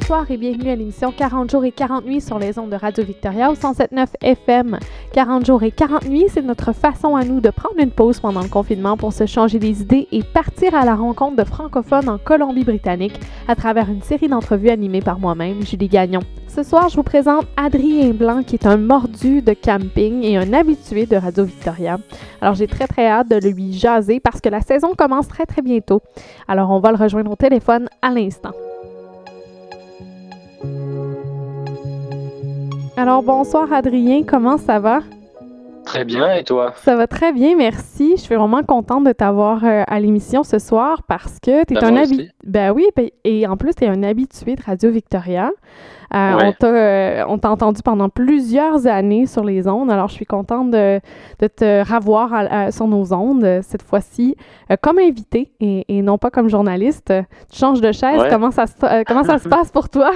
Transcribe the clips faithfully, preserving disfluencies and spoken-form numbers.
bonsoir et bienvenue à l'émission quarante jours et quarante nuits sur les ondes de Radio-Victoria au cent sept neuf F M. quarante jours et quarante nuits, c'est notre façon à nous de prendre une pause pendant le confinement pour se changer les idées et partir à la rencontre de francophones en Colombie-Britannique à travers une série d'entrevues animées par moi-même, Julie Gagnon. Ce soir, je vous présente Adrien Blanc, qui est un mordu de camping et un habitué de Radio-Victoria. Alors, j'ai très, très hâte de lui jaser parce que la saison commence très, très bientôt. Alors, on va le rejoindre au téléphone à l'instant. Alors, bonsoir Adrien, comment ça va? Très bien, et toi? Ça va très bien, merci. Je suis vraiment contente de t'avoir euh, à l'émission ce soir parce que tu es Ben, un moi habitué. aussi. Ben oui, ben- et en plus, tu es un habitué de Radio-Victoria. Euh, Ouais. on t'a euh, on t'a entendu pendant plusieurs années sur les ondes, alors je suis contente de, de te revoir à- à- sur nos ondes, euh, cette fois-ci, euh, comme invité et, et non pas comme journaliste. Tu changes de chaise, Ouais. comment ça se, euh, comment ça se passe pour toi?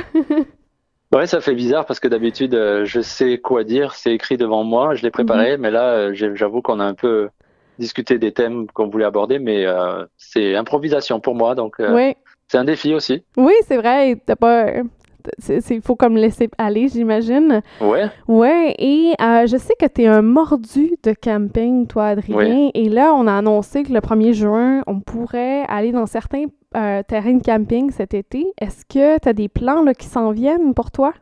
Ouais, ça fait bizarre parce que d'habitude, euh, je sais quoi dire, c'est écrit devant moi, je l'ai préparé, mais là, euh, j'ai- j'avoue qu'on a un peu discuté des thèmes qu'on voulait aborder, mais euh, c'est improvisation pour moi, donc euh, Oui, c'est un défi aussi. oui, c'est vrai, et t'as pas... c'est- c'est- Il faut comme laisser aller, j'imagine. Ouais, Ouais, et euh, je sais que tu es un mordu de camping, toi, Adrien. Oui. Et là, on a annoncé que le premier juin, on pourrait aller dans certains euh, terrains de camping cet été. Est-ce que tu as des plans là, qui s'en viennent pour toi?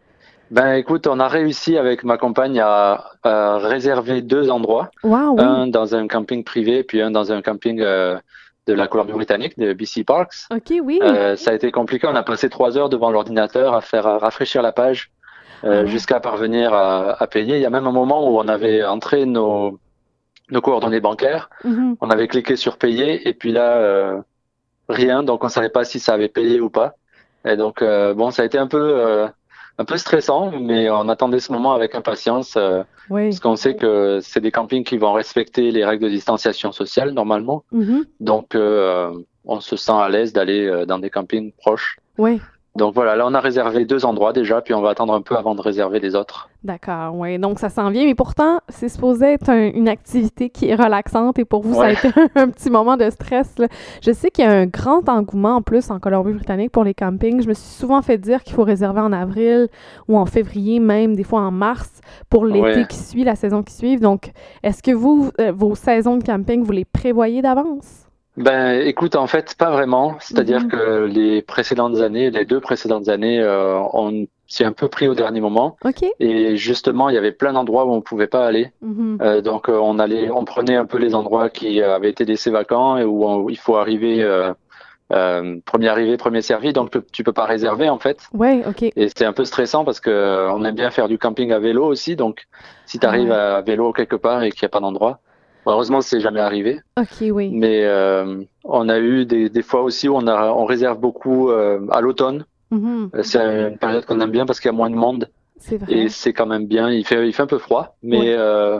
Ben écoute, on a réussi avec ma compagne à, à réserver deux endroits, Wow, oui. un dans un camping privé, puis un dans un camping euh, de la Colombie-Britannique, de B C Parks. OK, oui. Euh, ça a été compliqué, on a passé trois heures devant l'ordinateur à faire à rafraîchir la page. Ah euh, ouais. jusqu'à parvenir à, à payer. Il y a même un moment où on avait entré nos, nos coordonnées bancaires, Mhm. on avait cliqué sur payer et puis là, euh, rien, donc on savait pas si ça avait payé ou pas. Et donc, euh, bon, ça a été un peu, euh, un peu stressant, mais on attendait ce moment avec impatience, euh, Oui. parce qu'on sait que c'est des campings qui vont respecter les règles de distanciation sociale normalement. Mhm. Donc, euh, on se sent à l'aise d'aller euh, dans des campings proches. Oui. Donc voilà, là on a réservé deux endroits déjà, puis on va attendre un peu avant de réserver les autres. D'accord, oui. Donc, ça s'en vient, mais pourtant, c'est supposé être un- une activité qui est relaxante et pour vous, ça a Ouais. été un petit moment de stress, là. Je sais qu'il y a un grand engouement en plus en Colombie-Britannique pour les campings. Je me suis souvent fait dire qu'il faut réserver en avril ou en février, même des fois en mars, pour l'été Ouais. qui suit, la saison qui suit. Donc, est-ce que vous, euh, vos saisons de camping, vous les prévoyez d'avance? Ben, écoute, en fait, pas vraiment. C'est-à-dire Mhm. que les précédentes années, les deux précédentes années, euh, on s'est un peu pris au dernier moment. OK. Et justement, il y avait plein d'endroits où on pouvait pas aller. Mhm. Euh, donc, euh, on allait, on prenait un peu les endroits qui euh, avaient été laissés vacants et où on- il faut arriver, euh, euh, premier arrivé, premier servi. Donc, tu peux tu peux pas réserver en fait. Ouais, OK. Et c'est un peu stressant parce que euh, on aime bien faire du camping à vélo aussi. Donc, si tu Ah arrives ouais. à vélo quelque part et qu'il n'y a pas d'endroit, heureusement, c'est jamais arrivé. OK, oui. Mais euh, on a eu des, des fois aussi où on a on réserve beaucoup euh, à l'automne. Mhm. Euh, C'est une période qu'on aime bien parce qu'il y a moins de monde C'est et vrai. c'est quand même bien. Il fait il fait un peu froid, mais Ouais. euh,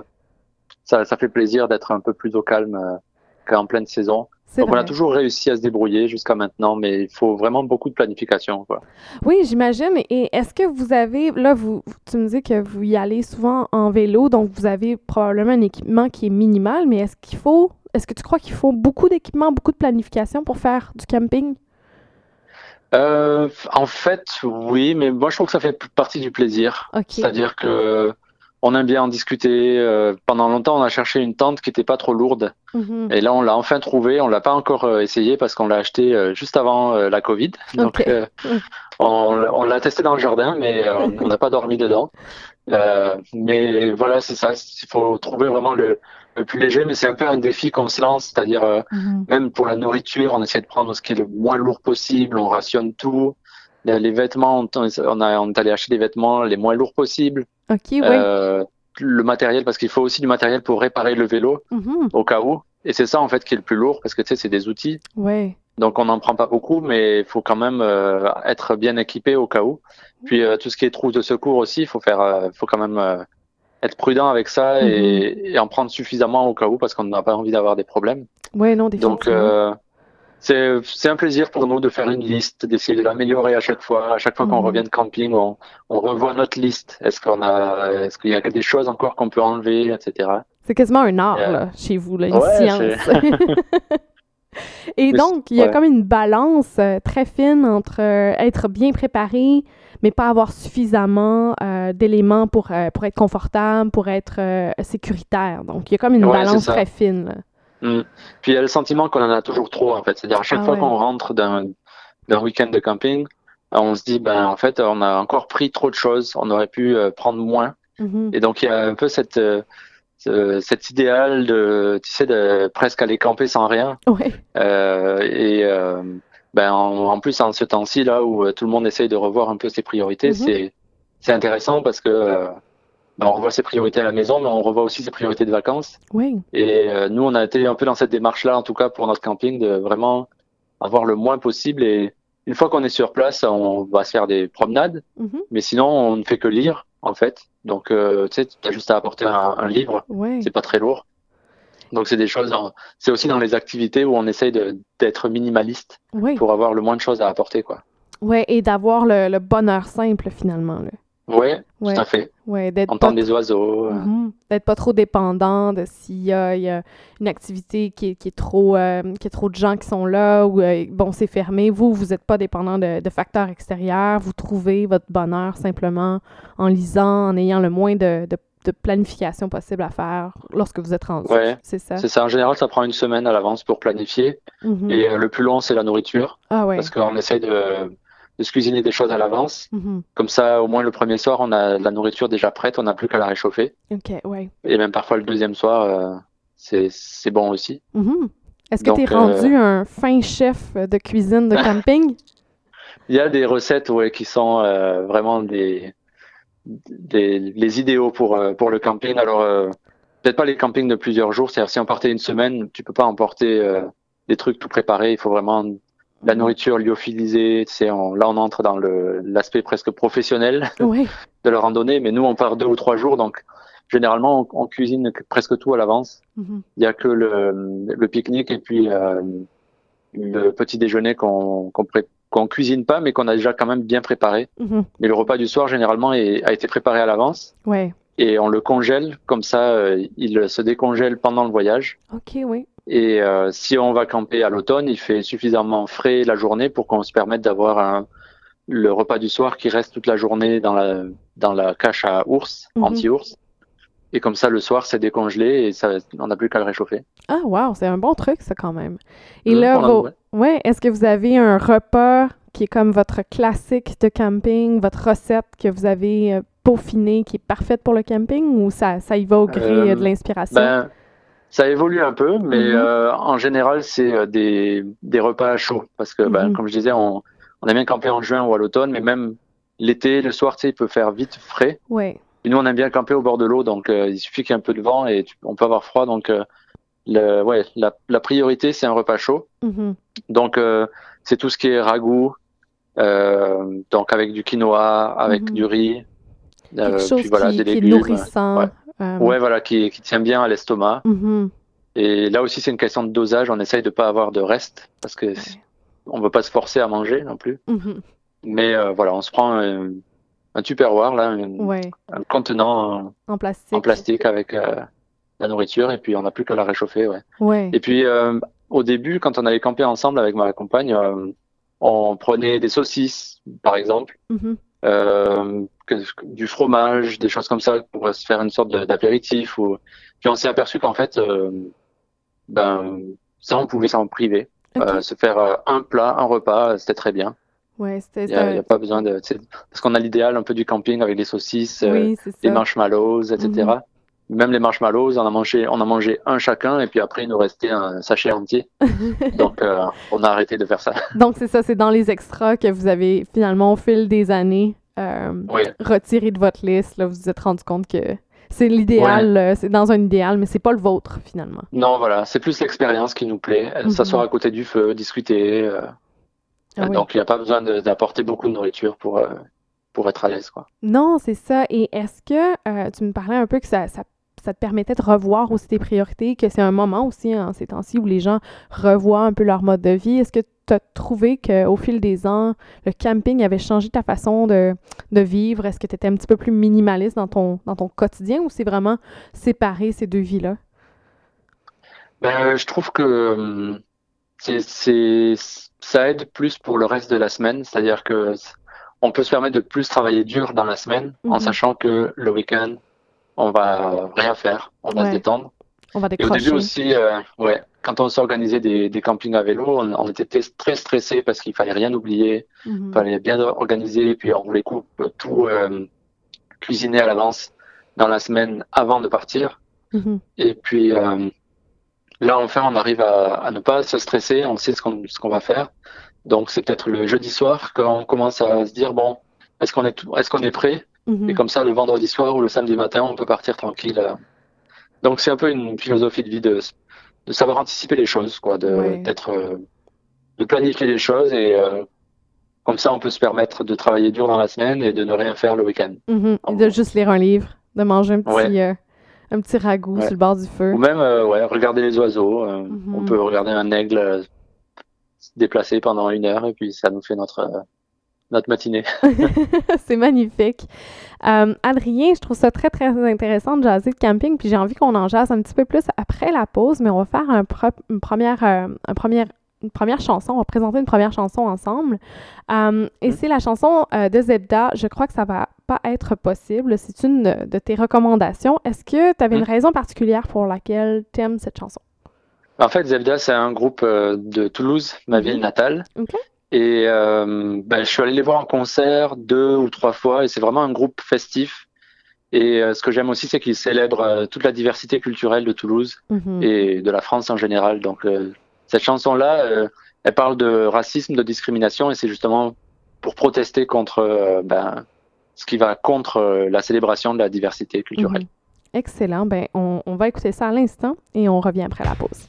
ça ça fait plaisir d'être un peu plus au calme euh, qu'en pleine saison. C'est Donc on a vrai. toujours réussi à se débrouiller jusqu'à maintenant, mais il faut vraiment beaucoup de planification, quoi. Oui, j'imagine. Et est-ce que vous avez, là, vous, tu me dis que vous y allez souvent en vélo, donc vous avez probablement un équipement qui est minimal, mais est-ce qu'il faut, est-ce que tu crois qu'il faut beaucoup d'équipement, beaucoup de planification pour faire du camping? Euh, en fait, oui, mais moi je trouve que ça fait partie du plaisir. OK. C'est-à-dire que on aime bien en discuter. Euh, pendant longtemps, on a cherché une tente qui était pas trop lourde. Mhm. Et là, on l'a enfin trouvé. On l'a pas encore euh, essayé parce qu'on l'a acheté euh, juste avant euh, la Covid. Donc, OK. euh, Ouais. on, on l'a testé dans le jardin, mais euh, on n'a pas dormi dedans. Euh, mais voilà, c'est ça. Il faut trouver vraiment le, le plus léger. Mais c'est un peu un défi qu'on se lance. C'est-à-dire, euh, Mhm. même pour la nourriture, on essaie de prendre ce qui est le moins lourd possible. On rationne tout. Les, les vêtements, on, on a, on est allé acheter des vêtements les moins lourds possibles. OK, oui. Euh, le matériel, parce qu'il faut aussi du matériel pour réparer le vélo Mhm. au cas où. Et c'est ça en fait qui est le plus lourd parce que tu sais, c'est des outils. Ouais. Donc on n'en prend pas beaucoup, mais il faut quand même euh, être bien équipé au cas où. Puis euh, tout ce qui est trousse de secours aussi, il faut faire, euh, faut quand même euh, être prudent avec ça Mhm. et, et en prendre suffisamment au cas où parce qu'on n'a pas envie d'avoir des problèmes. Ouais, non, Donc définitivement. euh, c'est c'est un plaisir pour nous de faire une liste, d'essayer de l'améliorer à chaque fois. À chaque fois qu'on Mhm. revient de camping, on, on revoit notre liste. Est-ce qu'on a, est-ce qu'il y a des choses encore qu'on peut enlever, et cetera. C'est quasiment un art, Euh, là, chez vous, là, une ouais, c'est science. Et Mais donc, il y a ouais. comme une balance euh, très fine entre euh, être bien préparé, mais pas avoir suffisamment euh, d'éléments pour, euh, pour être confortable, pour être euh, sécuritaire. Donc, il y a comme une Ouais, c'est balance très ça. fine, là. Mm. Puis il y a le sentiment qu'on en a toujours trop, en fait. C'est-à-dire, à chaque Ah fois ouais. qu'on rentre d'un d'un week-end de camping, euh, on se dit, ben, en fait, on a encore pris trop de choses. On aurait pu euh, prendre moins. Mhm. Et donc, il y a un peu cette, euh, ce- cet idéal de, tu sais, de presque aller camper sans rien. Ouais. Euh, et euh, ben, en, en plus, en ce temps-ci, là où euh, tout le monde essaye de revoir un peu ses priorités, Mhm. c'est, c'est intéressant parce que euh, ben, on revoit ses priorités à la maison, mais on revoit aussi ses priorités de vacances. Oui. Et euh, nous, on a été un peu dans cette démarche-là, en tout cas pour notre camping, de vraiment avoir le moins possible. Et une fois qu'on est sur place, on va se faire des promenades, Mhm. mais sinon, on ne fait que lire, en fait. Donc, euh, tu sais, tu as juste à apporter un, un livre, Ouais. c'est pas très lourd. Donc, c'est des choses, dans- c'est aussi dans les activités où on essaye de, d'être minimaliste Oui. pour avoir le moins de choses à apporter, quoi. Ouais, et d'avoir le, le bonheur simple, finalement, là. Ouais, tout Ouais. à fait. Ouais, d'être pas Entendre des trop... oiseaux. euh, Mhm. D'être pas trop dépendant de s'il y a, il y a une activité qui est, qui est trop euh, qui est trop de gens qui sont là ou euh, bon c'est fermé. Vous, vous n'êtes pas dépendant de, de facteurs extérieurs. Vous trouvez votre bonheur simplement en lisant, en ayant le moins de, de, de planification possible à faire lorsque vous êtes rendu. Ouais, C'est ça? c'est ça. En général, ça prend une semaine à l'avance pour planifier. Mhm. Et euh, le plus long, c'est la nourriture, Ah parce ouais. qu'on essaye de, de se cuisiner des choses à l'avance. Mhm. Comme ça, au moins le premier soir, on a la nourriture déjà prête, on n'a plus qu'à la réchauffer. OK, ouais. Et même parfois le deuxième soir, euh, c'est c'est bon aussi. Mhm. Est-ce que tu es Donc, euh, rendu un fin chef de cuisine de camping? il y a des recettes ouais, qui sont euh, vraiment des, des les idéaux pour euh, pour le camping. Alors, euh, peut-être pas les campings de plusieurs jours. C'est-à-dire, si on partait une semaine, tu peux pas emporter euh, des trucs tout préparés. Il faut vraiment la Mhm. nourriture lyophilisée. Tu sais, on- là, on entre dans le l'aspect presque professionnel Ouais. de la randonnée, mais nous, on part deux ou trois jours, donc généralement, on, on cuisine presque tout à l'avance. Mhm. Il y a que le, le pique-nique et puis euh, le petit déjeuner qu'on qu'on pré- qu'on cuisine pas, mais qu'on a déjà quand même bien préparé. Mhm. Mais le repas du soir, généralement, est- a été préparé à l'avance Ouais. et on le congèle, comme ça, euh, il se décongèle pendant le voyage. OK, oui. Et euh, si on va camper à l'automne, il fait suffisamment frais la journée pour qu'on se permette d'avoir un, le repas du soir qui reste toute la journée dans la, dans la cache à ours, Mhm. anti-ours. Et comme ça, le soir, c'est décongelé et ça, on n'a plus qu'à le réchauffer. Ah, wow, c'est un bon truc, ça, quand même. Et Hum, là, on a, vos... ouais. ouais, est-ce que vous avez un repas qui est comme votre classique de camping, votre recette que vous avez euh, peaufinée, qui est parfaite pour le camping, ou ça, ça y va au gré euh, de Euh, l'inspiration? ben, ça évolue un peu, mais Mhm. euh, en général, c'est euh, des, des repas chauds. Parce que, ben, Mhm. comme je disais, on, on aime bien camper en juin ou à l'automne, mais même l'été, le soir, tu sais, il peut faire vite frais. Ouais. Et nous, on aime bien camper au bord de l'eau, donc euh, il suffit qu'il y ait un peu de vent et tu- on peut avoir froid. Donc, euh, le, ouais, la, la priorité, c'est un repas chaud. Mhm. Donc, euh, c'est tout ce qui est ragoût, euh, donc avec du quinoa, avec Mhm. du riz, Quelque euh, puis chose voilà, qui, des qui est légumes. Ouais, nourrissant. euh, ouais, voilà, qui, qui tient bien à l'estomac. mhm. Et là aussi, c'est une question de dosage. On essaye de pas avoir de reste parce que Ouais. on veut pas se forcer à manger non plus. Mhm. Mais euh, voilà, on se prend un, un Tupperware là, un, Ouais. un contenant euh, En en plastique. plastique avec euh, la nourriture et puis on n'a plus qu'à la réchauffer. Ouais. Ouais. Et puis euh, au début, quand on allait camper ensemble avec ma compagne, euh, on prenait des saucisses, par exemple, Mhm. euh, que- du fromage, des choses comme ça pour se faire une sorte de- d'apéritif. Ou... Puis on s'est aperçu qu'en fait, euh, ben ça, on pouvait s'en priver. Euh, OK. se faire euh, un plat, un repas, euh, c'était très bien. Ouais, c'était... Il y c'était a, il y un- a pas besoin de, tu sais, parce qu'on a l'idéal un peu du camping avec les saucisses, euh, Oui, c'est les ça. marshmallows, Mhm. et cetera. Même les marshmallows, on a mangé, on a mangé un chacun et puis après il nous restait un sachet entier. Donc euh, on a arrêté de faire ça. Donc, c'est ça, c'est dans les extras que vous avez finalement, au fil des années, euh, Oui, retiré de votre liste. Là, vous vous êtes rendu compte que c'est ouais. l'idéal, euh, c'est dans un idéal, mais c'est pas le vôtre, finalement. Non, voilà, c'est plus l'expérience qui nous plaît. Euh, S'asseoir Mhm. à côté du feu, discuter. euh, Ah euh, oui. donc il n'y a pas besoin de- d'apporter beaucoup de nourriture pour euh, pour être à l'aise, quoi. Non, c'est ça. Et est-ce que euh, tu me parlais un peu que ça, ça, ça te permettait de revoir aussi tes priorités, que c'est un moment aussi en ces temps-ci où les gens revoient un peu leur mode de vie. Est-ce que tu as trouvé qu'au fil des ans, le camping avait changé ta façon de, de vivre? Est-ce que tu étais un petit peu plus minimaliste dans ton, dans ton quotidien ou c'est vraiment séparé ces deux vies-là? Ben, je trouve que hum, c'est, c'est, ça aide plus pour le reste de la semaine, c'est-à-dire que on peut se permettre de plus travailler dur dans la semaine, mm-hmm. en sachant que le week-end, on va rien faire, on va ouais. se détendre. On va décrocher. Et au début aussi, euh, ouais, quand on s'organisait des, des campings à vélo, on, on était très stressé parce qu'il fallait rien oublier, il mm-hmm. fallait bien organiser, et puis on voulait tout, tout euh, cuisiner à l'avance dans la semaine avant de partir. Mm-hmm. Et puis euh, là, enfin, on arrive à, à ne pas se stresser, on sait ce qu'on, ce qu'on va faire. Donc c'est peut-être le jeudi soir quand on commence à se dire bon, est-ce qu'on est, est-ce qu'on est prêt? Mm-hmm. Et comme ça, le vendredi soir ou le samedi matin, on peut partir tranquille. Donc c'est un peu une philosophie de vie de, de savoir anticiper les choses, quoi, de, ouais. d'être, euh, de planifier les choses et euh, comme ça, on peut se permettre de travailler dur dans la semaine et de ne rien faire le week-end. Mm-hmm. Et de juste lire un livre, de manger un petit, ouais. euh, un petit ragoût ouais. sur le bord du feu. Ou même, euh, ouais, regarder les oiseaux. Euh, mm-hmm. On peut regarder un aigle euh, se déplacer pendant une heure et puis ça nous fait notre euh, notre matinée. C'est magnifique. Euh, Adrien, je trouve ça très, très intéressant de jaser de camping, puis j'ai envie qu'on en jase un petit peu plus après la pause, mais on va faire un pro- une, première, euh, un première, une première chanson, on va présenter une première chanson ensemble. Euh, et mmh. c'est la chanson euh, de Zebda, Je crois que ça va pas être possible. C'est une de tes recommandations. Est-ce que tu avais mmh. une raison particulière pour laquelle tu aimes cette chanson? En fait, Zebda, c'est un groupe euh, de Toulouse, ma ville natale. Okay. Et euh, ben, je suis allé les voir en concert deux ou trois fois et c'est vraiment un groupe festif. Et euh, ce que j'aime aussi, c'est qu'ils célèbrent euh, toute la diversité culturelle de Toulouse mm-hmm. et de la France en général. Donc euh, cette chanson-là, euh, elle parle de racisme, de discrimination et c'est justement pour protester contre euh, ben, ce qui va contre euh, la célébration de la diversité culturelle. Mm-hmm. Excellent. Ben, on, on va écouter ça à l'instant et on revient après la pause.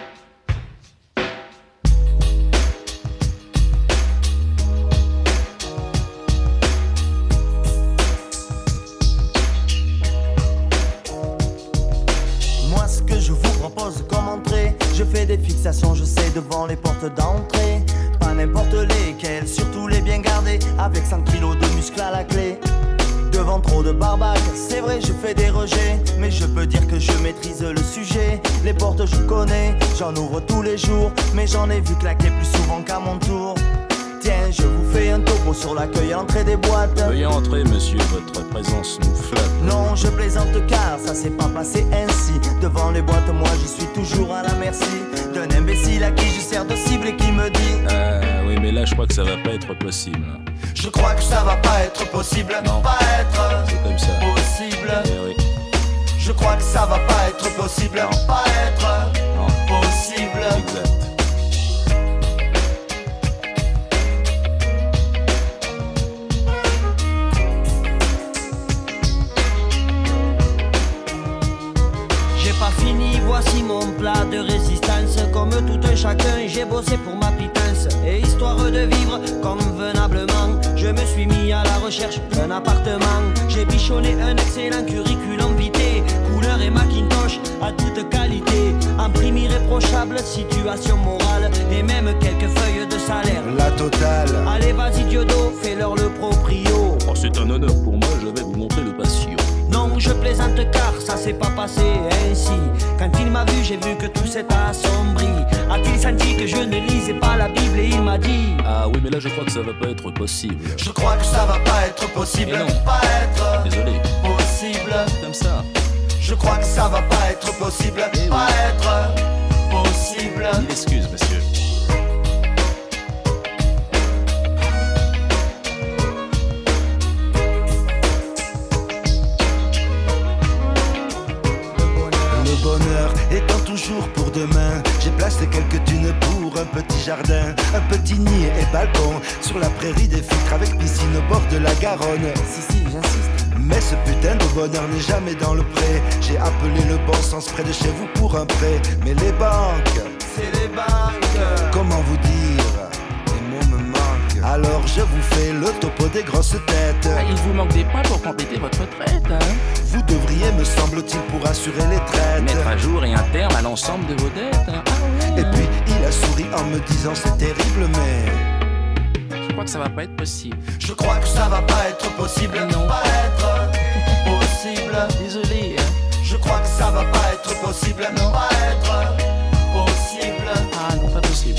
Je fais des fixations, je sais, devant les portes d'entrée. Pas n'importe lesquelles, surtout les bien gardées, avec cent kilos de muscles à la clé. Devant trop de barbaques, c'est vrai, je fais des rejets, mais je peux dire que je maîtrise le sujet. Les portes je connais, j'en ouvre tous les jours, mais j'en ai vu claquer plus souvent qu'à mon tour. Tiens, je vous fais un topo sur l'accueil à l'entrée des boîtes. Veuillez entrer, monsieur, votre présence nous flatte. Non, je plaisante car ça s'est pas passé ainsi. Devant les boîtes, moi je suis toujours à la merci d'un imbécile à qui je sers de cible et qui me dit Euh, oui, mais là je crois que ça va pas être possible. Je crois que ça va pas être possible. Non, pas être c'est comme ça. Possible. Eh oui. Je crois que ça va pas être possible. Non. Pas être non. Possible. Exact. Voici mon plat de résistance. Comme tout un chacun, j'ai bossé pour ma pitance. Et histoire de vivre convenablement, je me suis mis à la recherche d'un appartement. J'ai bichonné un excellent curriculum vitae, couleur et Macintosh à toute qualité. Un prime irréprochable, situation morale et même quelques feuilles de salaire. La totale. Allez vas-y Diodo, fais-leur le proprio. Oh, c'est un honneur pour moi, je vais vous montrer le patio. Non, je plaisante car ça s'est pas passé ainsi. Quand il m'a vu, j'ai vu que tout s'est assombri. A-t-il senti que je ne lisais pas la Bible et il m'a dit Ah oui, mais là je crois que ça va pas être possible. Je crois que ça va pas être possible. Et non. Pas être Désolé. Possible. Comme ça. Je crois que ça va pas être possible. Et pas oui. être possible. Mille excuses, monsieur. Étant toujours pour demain, j'ai placé quelques thunes pour un petit jardin, un petit nid et balcon sur la prairie des filtres avec piscine au bord de la Garonne. Si si, j'insiste. Mais ce putain de bonheur n'est jamais dans le pré. J'ai appelé le bon sens près de chez vous pour un prêt. Mais les banques, c'est les banques. Comment vous dire? Les mots me manquent. Alors je vous fais le topo des grosses têtes. Ah, il vous manque des points pour compléter votre retraite, hein? Vous devriez, me semble-t-il, pour assurer les traites, mettre à jour et un terme à l'ensemble de vos dettes, hein? Ah, ouais, et hein. puis il a souri en me disant c'est terrible mais je crois que ça va pas être possible. Je crois que ça va pas être possible. Non. Pas être possible. Désolé, hein. Je crois que ça va pas être possible. Non. Pas être possible. Ah non, pas possible. possible.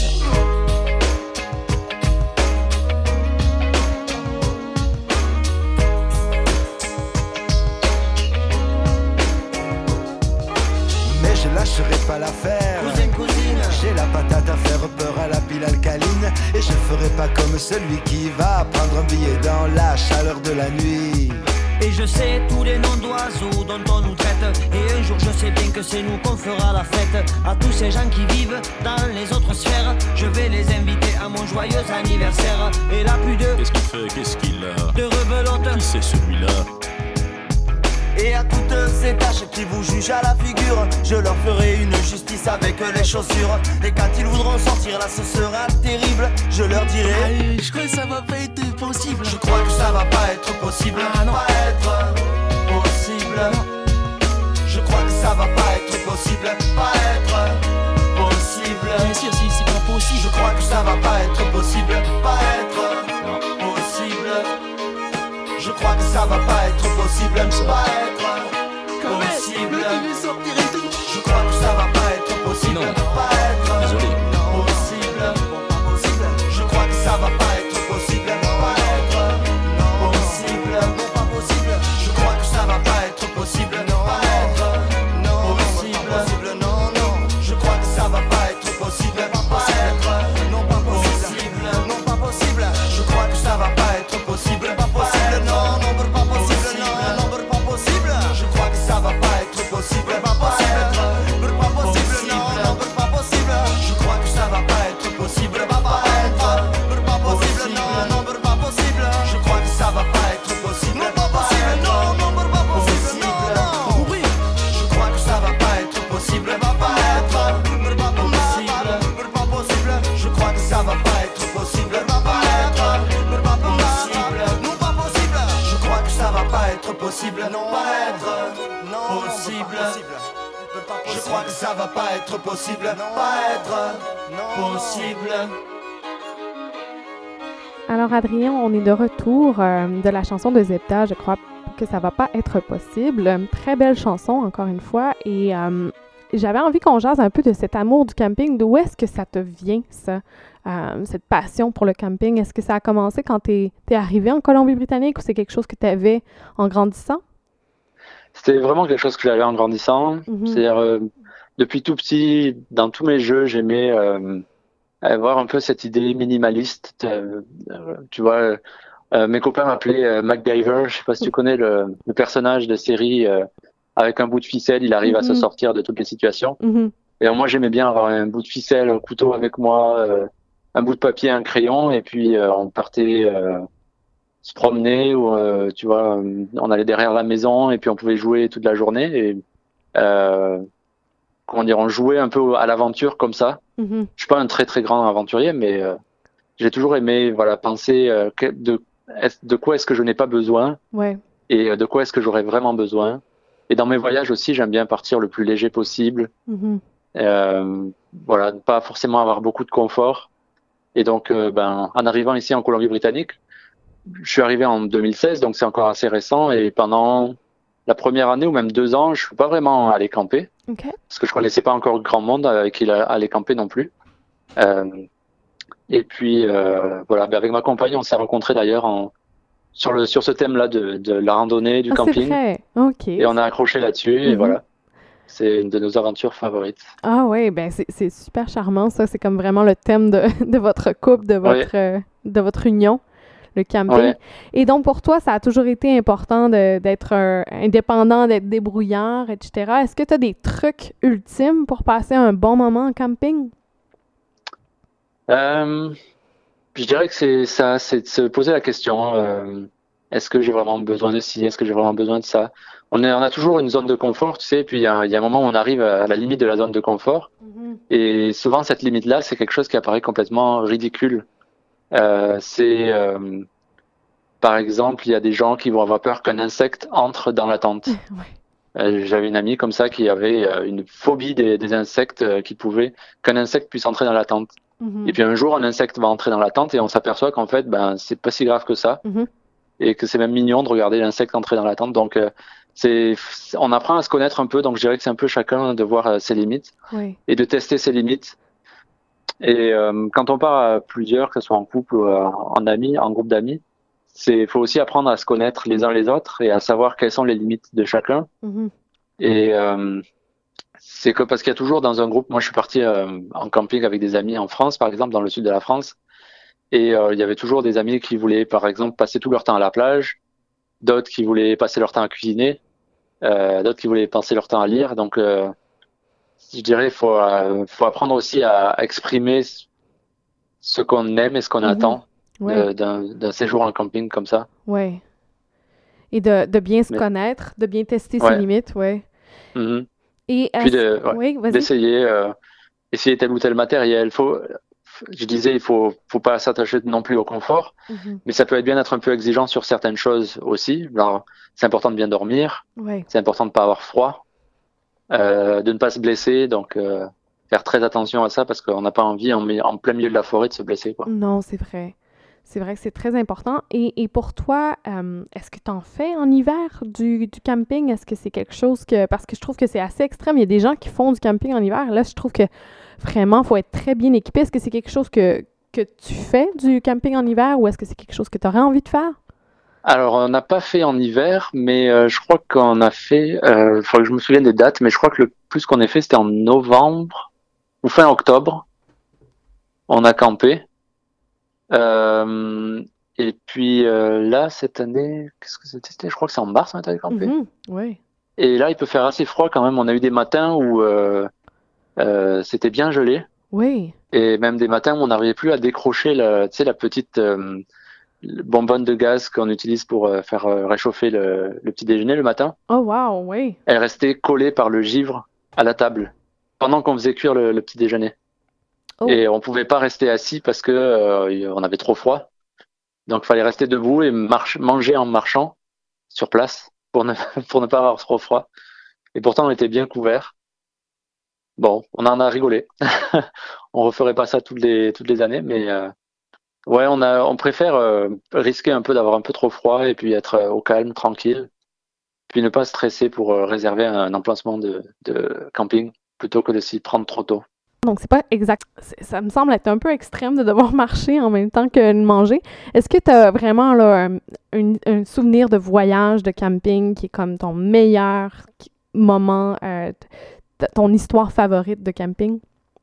Mais je lâcherai pas l'affaire. Cousine, cousine, J'ai la patate à faire peur à la pile alcaline. Et je ferai pas comme celui qui va prendre un billet dans la chaleur de la nuit. et je sais tous les noms d'oiseaux dont on nous traite. Et un jour je sais bien que c'est nous qu'on fera la fête. À tous ces gens qui vivent dans les autres sphères, je vais les inviter à mon joyeux anniversaire. Et là plus de Qu'est-ce qu'il fait? Qu'est-ce qu'il a? de rebelote. Qui c'est celui-là? Et à toutes ces tâches qui vous jugent à la figure, je leur ferai une justice avec les chaussures. Et quand ils voudront sortir là ce sera terrible, je leur dirai Allez, je crois que ça va pas être possible. je crois que ça va pas être possible. Ah, non. Pas être possible. Je crois que ça va pas être possible. Pas être possible. Bien sûr, si c'est pas possible. Je crois que ça va pas être possible. Pas être possible. Je crois que ça va pas être possible. Pas être Quand même, possible. le qui veut sortir et tout. Je crois que ça va pas être possible. Non. Pas être Désolé. possible. Possible. Je crois que ça va pas être possible. Pas être possible. Non, pas possible. Je crois que ça va pas être possible. Pas être possible. Non, non. Je crois que ça va pas être possible. Pas être non, pas possible. Non, pas possible. Je crois que ça va pas être possible. Pas possible. Non, non, pas possible. Non, non, pas possible. Je crois que ça va pas être possible. Pas possible. Pas possible. Non, non, pas possible. Je crois que ça va pas être possible. Pas être pas possible. Non, non, pas possible. Je crois que ça va pas être possible. Pas possible. Non, non, pas possible. Non, non. Oui, Je crois que ça va pas être possible. Pas être pas possible. Pas possible. Je crois que ça va pas être possible. Pas être pas possible. Non, pas possible. Je crois que ça va pas être possible. Non, pas être possible. Je crois que ça va pas être possible. Pas être possible. Alors, Adrien, on est de retour euh, de la chanson de Zepta. Je crois que ça va pas être possible. Très belle chanson, encore une fois. Et euh, j'avais envie qu'on jase un peu de cet amour du camping. D'où est-ce que ça te vient, ça, euh, cette passion pour le camping? Est-ce que ça a commencé quand tu es arrivé en Colombie-Britannique ou c'est quelque chose que tu avais en grandissant? C'était vraiment quelque chose que j'avais en grandissant. Mhm. C'est-à-dire, euh, depuis tout petit, dans tous mes jeux, j'aimais euh, avoir un peu cette idée minimaliste. Euh, euh, tu vois, euh, mes copains m'appelaient euh, MacGyver. Je sais pas si tu connais le, le personnage de série. Euh, avec un bout de ficelle, il arrive à se Mhm. sortir de toutes les situations. Mhm. Et moi, j'aimais bien avoir un bout de ficelle, un couteau avec moi, euh, un bout de papier, un crayon, et puis euh, on partait euh, se promener, ou euh, tu vois, euh, on allait derrière la maison, et puis on pouvait jouer toute la journée. Et euh, comment dire, on jouait un peu à l'aventure comme ça. Mhm. Je suis pas un très très grand aventurier, mais euh, j'ai toujours aimé, voilà, penser euh, que- de est- de quoi est-ce que je n'ai pas besoin, Ouais. et euh, de quoi est-ce que j'aurais vraiment besoin. Et dans mes voyages aussi, j'aime bien partir le plus léger possible. Mhm. Euh, voilà, ne pas forcément avoir beaucoup de confort. Et donc, euh, ben, en arrivant ici en Colombie-Britannique, je suis arrivé en deux mille seize, donc c'est encore assez récent. Et pendant la première année ou même deux ans, je suis pas vraiment allé camper OK. parce que je connaissais pas encore grand monde avec qui aller camper non plus. Euh, et puis euh, voilà, ben, avec ma compagne, on s'est rencontrés d'ailleurs en sur le sur ce thème-là de, de la randonnée, du Ah, c'est camping, vrai. OK. et on a accroché là-dessus. Et Mhm. voilà, c'est une de nos aventures favorites. Ah oui, ben c'est c'est super charmant, ça. C'est comme vraiment le thème de, de votre couple, de votre, euh, de votre union, le camping. Ouais. Et donc, pour toi, ça a toujours été important de- d'être euh, indépendant, d'être débrouillard, et cetera. Est-ce que tu as des trucs ultimes pour passer un bon moment en camping? Euh, je dirais que c'est ça, c'est de se poser la question, euh, est-ce que j'ai vraiment besoin de ci, est-ce que j'ai vraiment besoin de ça? On est, on a toujours une zone de confort, tu sais, puis il y a, il y a un moment où on arrive à la limite de la zone de confort, et souvent cette limite-là, c'est quelque chose qui apparaît complètement ridicule. Euh, c'est, euh, par exemple, il y a des gens qui vont avoir peur qu'un insecte entre dans la tente. Ouais. Euh, j'avais une amie comme ça qui avait euh, une phobie des, des insectes, euh, qui pouvait, qu'un insecte puisse entrer dans la tente. Mhm. Et puis un jour, un insecte va entrer dans la tente et on s'aperçoit qu'en fait, ben, c'est pas si grave que ça, Mhm. et que c'est même mignon de regarder l'insecte entrer dans la tente. Donc, euh, c'est, on apprend à se connaître un peu. Donc, je dirais que c'est un peu chacun de voir euh, ses limites Ouais. et de tester ses limites. Et euh, quand on part à plusieurs, que ce soit en couple ou euh, en amis, en groupe d'amis, c'est faut aussi apprendre à se connaître les uns les autres et à savoir quelles sont les limites de chacun. Mhm. Et euh, c'est que parce qu'il y a toujours dans un groupe, moi je suis parti euh, en camping avec des amis en France, par exemple, dans le sud de la France, et euh, il y avait toujours des amis qui voulaient, par exemple, passer tout leur temps à la plage, d'autres qui voulaient passer leur temps à cuisiner, euh, d'autres qui voulaient passer leur temps à lire. Donc, euh, je dirais, il faut, euh, faut apprendre aussi à, à exprimer ce qu'on aime et ce qu'on Mhm. attend Ouais, de- d'un d'un séjour en camping comme ça. ouais. Et de, de bien se Mais connaître, de bien tester ses ouais. limites, ouais. Mhm. Et Puis est-ce... de, ouais, Oui, vas-y. d'essayer, euh, essayer tel ou tel matériel. Faut, je disais, il faut, faut pas s'attacher non plus au confort, Mhm. mais ça peut être bien d'être un peu exigeant sur certaines choses aussi. Alors, c'est important de bien dormir, Ouais. c'est important de pas avoir froid, euh, de ne pas se blesser, donc euh, faire très attention à ça parce qu'on n'a pas envie en, mi- en plein milieu de la forêt de se blesser, quoi. Non, c'est vrai. C'est vrai que c'est très important. Et, et pour toi, euh, est-ce que tu en fais en hiver du, du camping? Est-ce que c'est quelque chose que... Parce que je trouve que c'est assez extrême. Il y a des gens qui font du camping en hiver. Là, je trouve que vraiment, il faut être très bien équipé. Est-ce que c'est quelque chose que, que tu fais du camping en hiver ou est-ce que c'est quelque chose que tu aurais envie de faire? Alors, on n'a pas fait en hiver, mais euh, je crois qu'on a fait, euh, il faudrait que je me souvienne des dates, mais je crois que le plus qu'on ait fait, c'était en novembre ou fin octobre. On a campé. Euh, et puis euh, là, cette année, qu'est-ce que c'était? Je crois que c'est en mars, on est allé camper. Mhm. Oui. Et là, il peut faire assez froid quand même. On a eu des matins où euh, euh, c'était bien gelé, Oui. et même des matins où on n'arrivait plus à décrocher la, tu sais, la petite euh, bonbonne de gaz qu'on utilise pour euh, faire euh, réchauffer le, le petit déjeuner le matin. Oh, wow, oui. Elle restait collée par le givre à la table pendant qu'on faisait cuire le, le petit déjeuner. Oh, Et on pouvait pas rester assis parce que euh, on avait trop froid. Donc, il fallait rester debout et marche, manger en marchant sur place pour ne, pour ne pas avoir trop froid. Et pourtant, on était bien couverts. Bon, on en a rigolé. On referait pas ça toutes les, toutes les années, mais euh, ouais, on a, on préfère euh, risquer un peu d'avoir un peu trop froid et puis être euh, au calme, tranquille, puis ne pas stresser pour euh, réserver un emplacement de, de camping plutôt que de s'y prendre trop tôt. donc c'est pas exact. c'est- Ça me semble être un peu extrême de devoir marcher en même temps que de manger. Est-ce que tu as vraiment là, un, un- un souvenir de voyage, de camping qui est comme ton meilleur qui- moment, euh, t- ton histoire favorite de camping?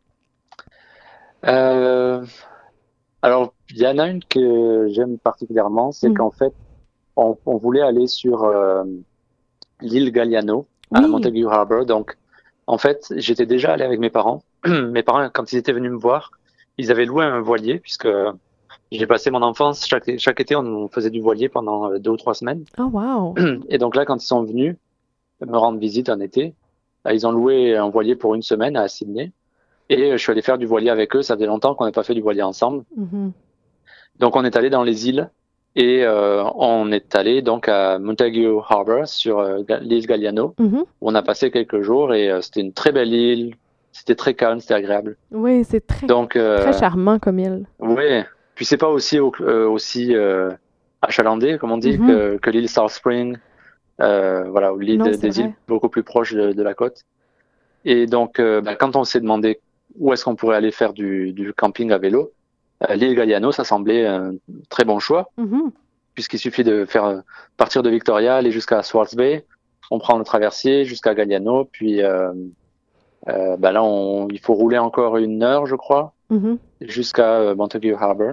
Euh, alors, il y en a une que j'aime particulièrement, c'est Mm. qu'en fait, on, on voulait aller sur euh, l'île Galliano à Oui. Montague Harbour. Donc, en fait, j'étais déjà allé avec mes parents. Mes parents, quand ils étaient venus me voir, ils avaient loué un voilier puisque j'ai passé mon enfance, chaque, chaque été, on faisait du voilier pendant euh, deux ou trois semaines. Oh, wow. Et donc là, quand ils sont venus me rendre visite en été, là, ils ont loué un voilier pour une semaine à Sydney. Et euh, je suis allé faire du voilier avec eux. Ça faisait longtemps qu'on n'avait pas fait du voilier ensemble. Mhm. Donc on est allé dans les îles et euh, on est allé donc à Montague Harbour sur euh, Ga- l'île Galliano Mhm. où on a passé quelques jours et euh, c'était une très belle île. C'était très calme, c'était agréable. Oui, c'est très, Donc euh, très charmant comme île. ouais. Puis c'est pas aussi au- euh, aussi euh, achalandé comme on dit Mhm. que, que l'île South Spring. Euh, voilà, ou l'île Non, de- c'est des vrai. îles beaucoup plus proches de, de la côte. Et donc, euh, bah, quand on s'est demandé où est-ce qu'on pourrait aller faire du, du camping à vélo, euh, l'île Galliano, ça semblait un très bon choix, Mhm. puisqu'il suffit de faire euh, partir de Victoria, aller jusqu'à Swartz Bay, on prend le traversier jusqu'à Galliano, puis euh, euh, bah là, on, il faut rouler encore une heure, je crois, Mhm. jusqu'à euh, Montague Harbour.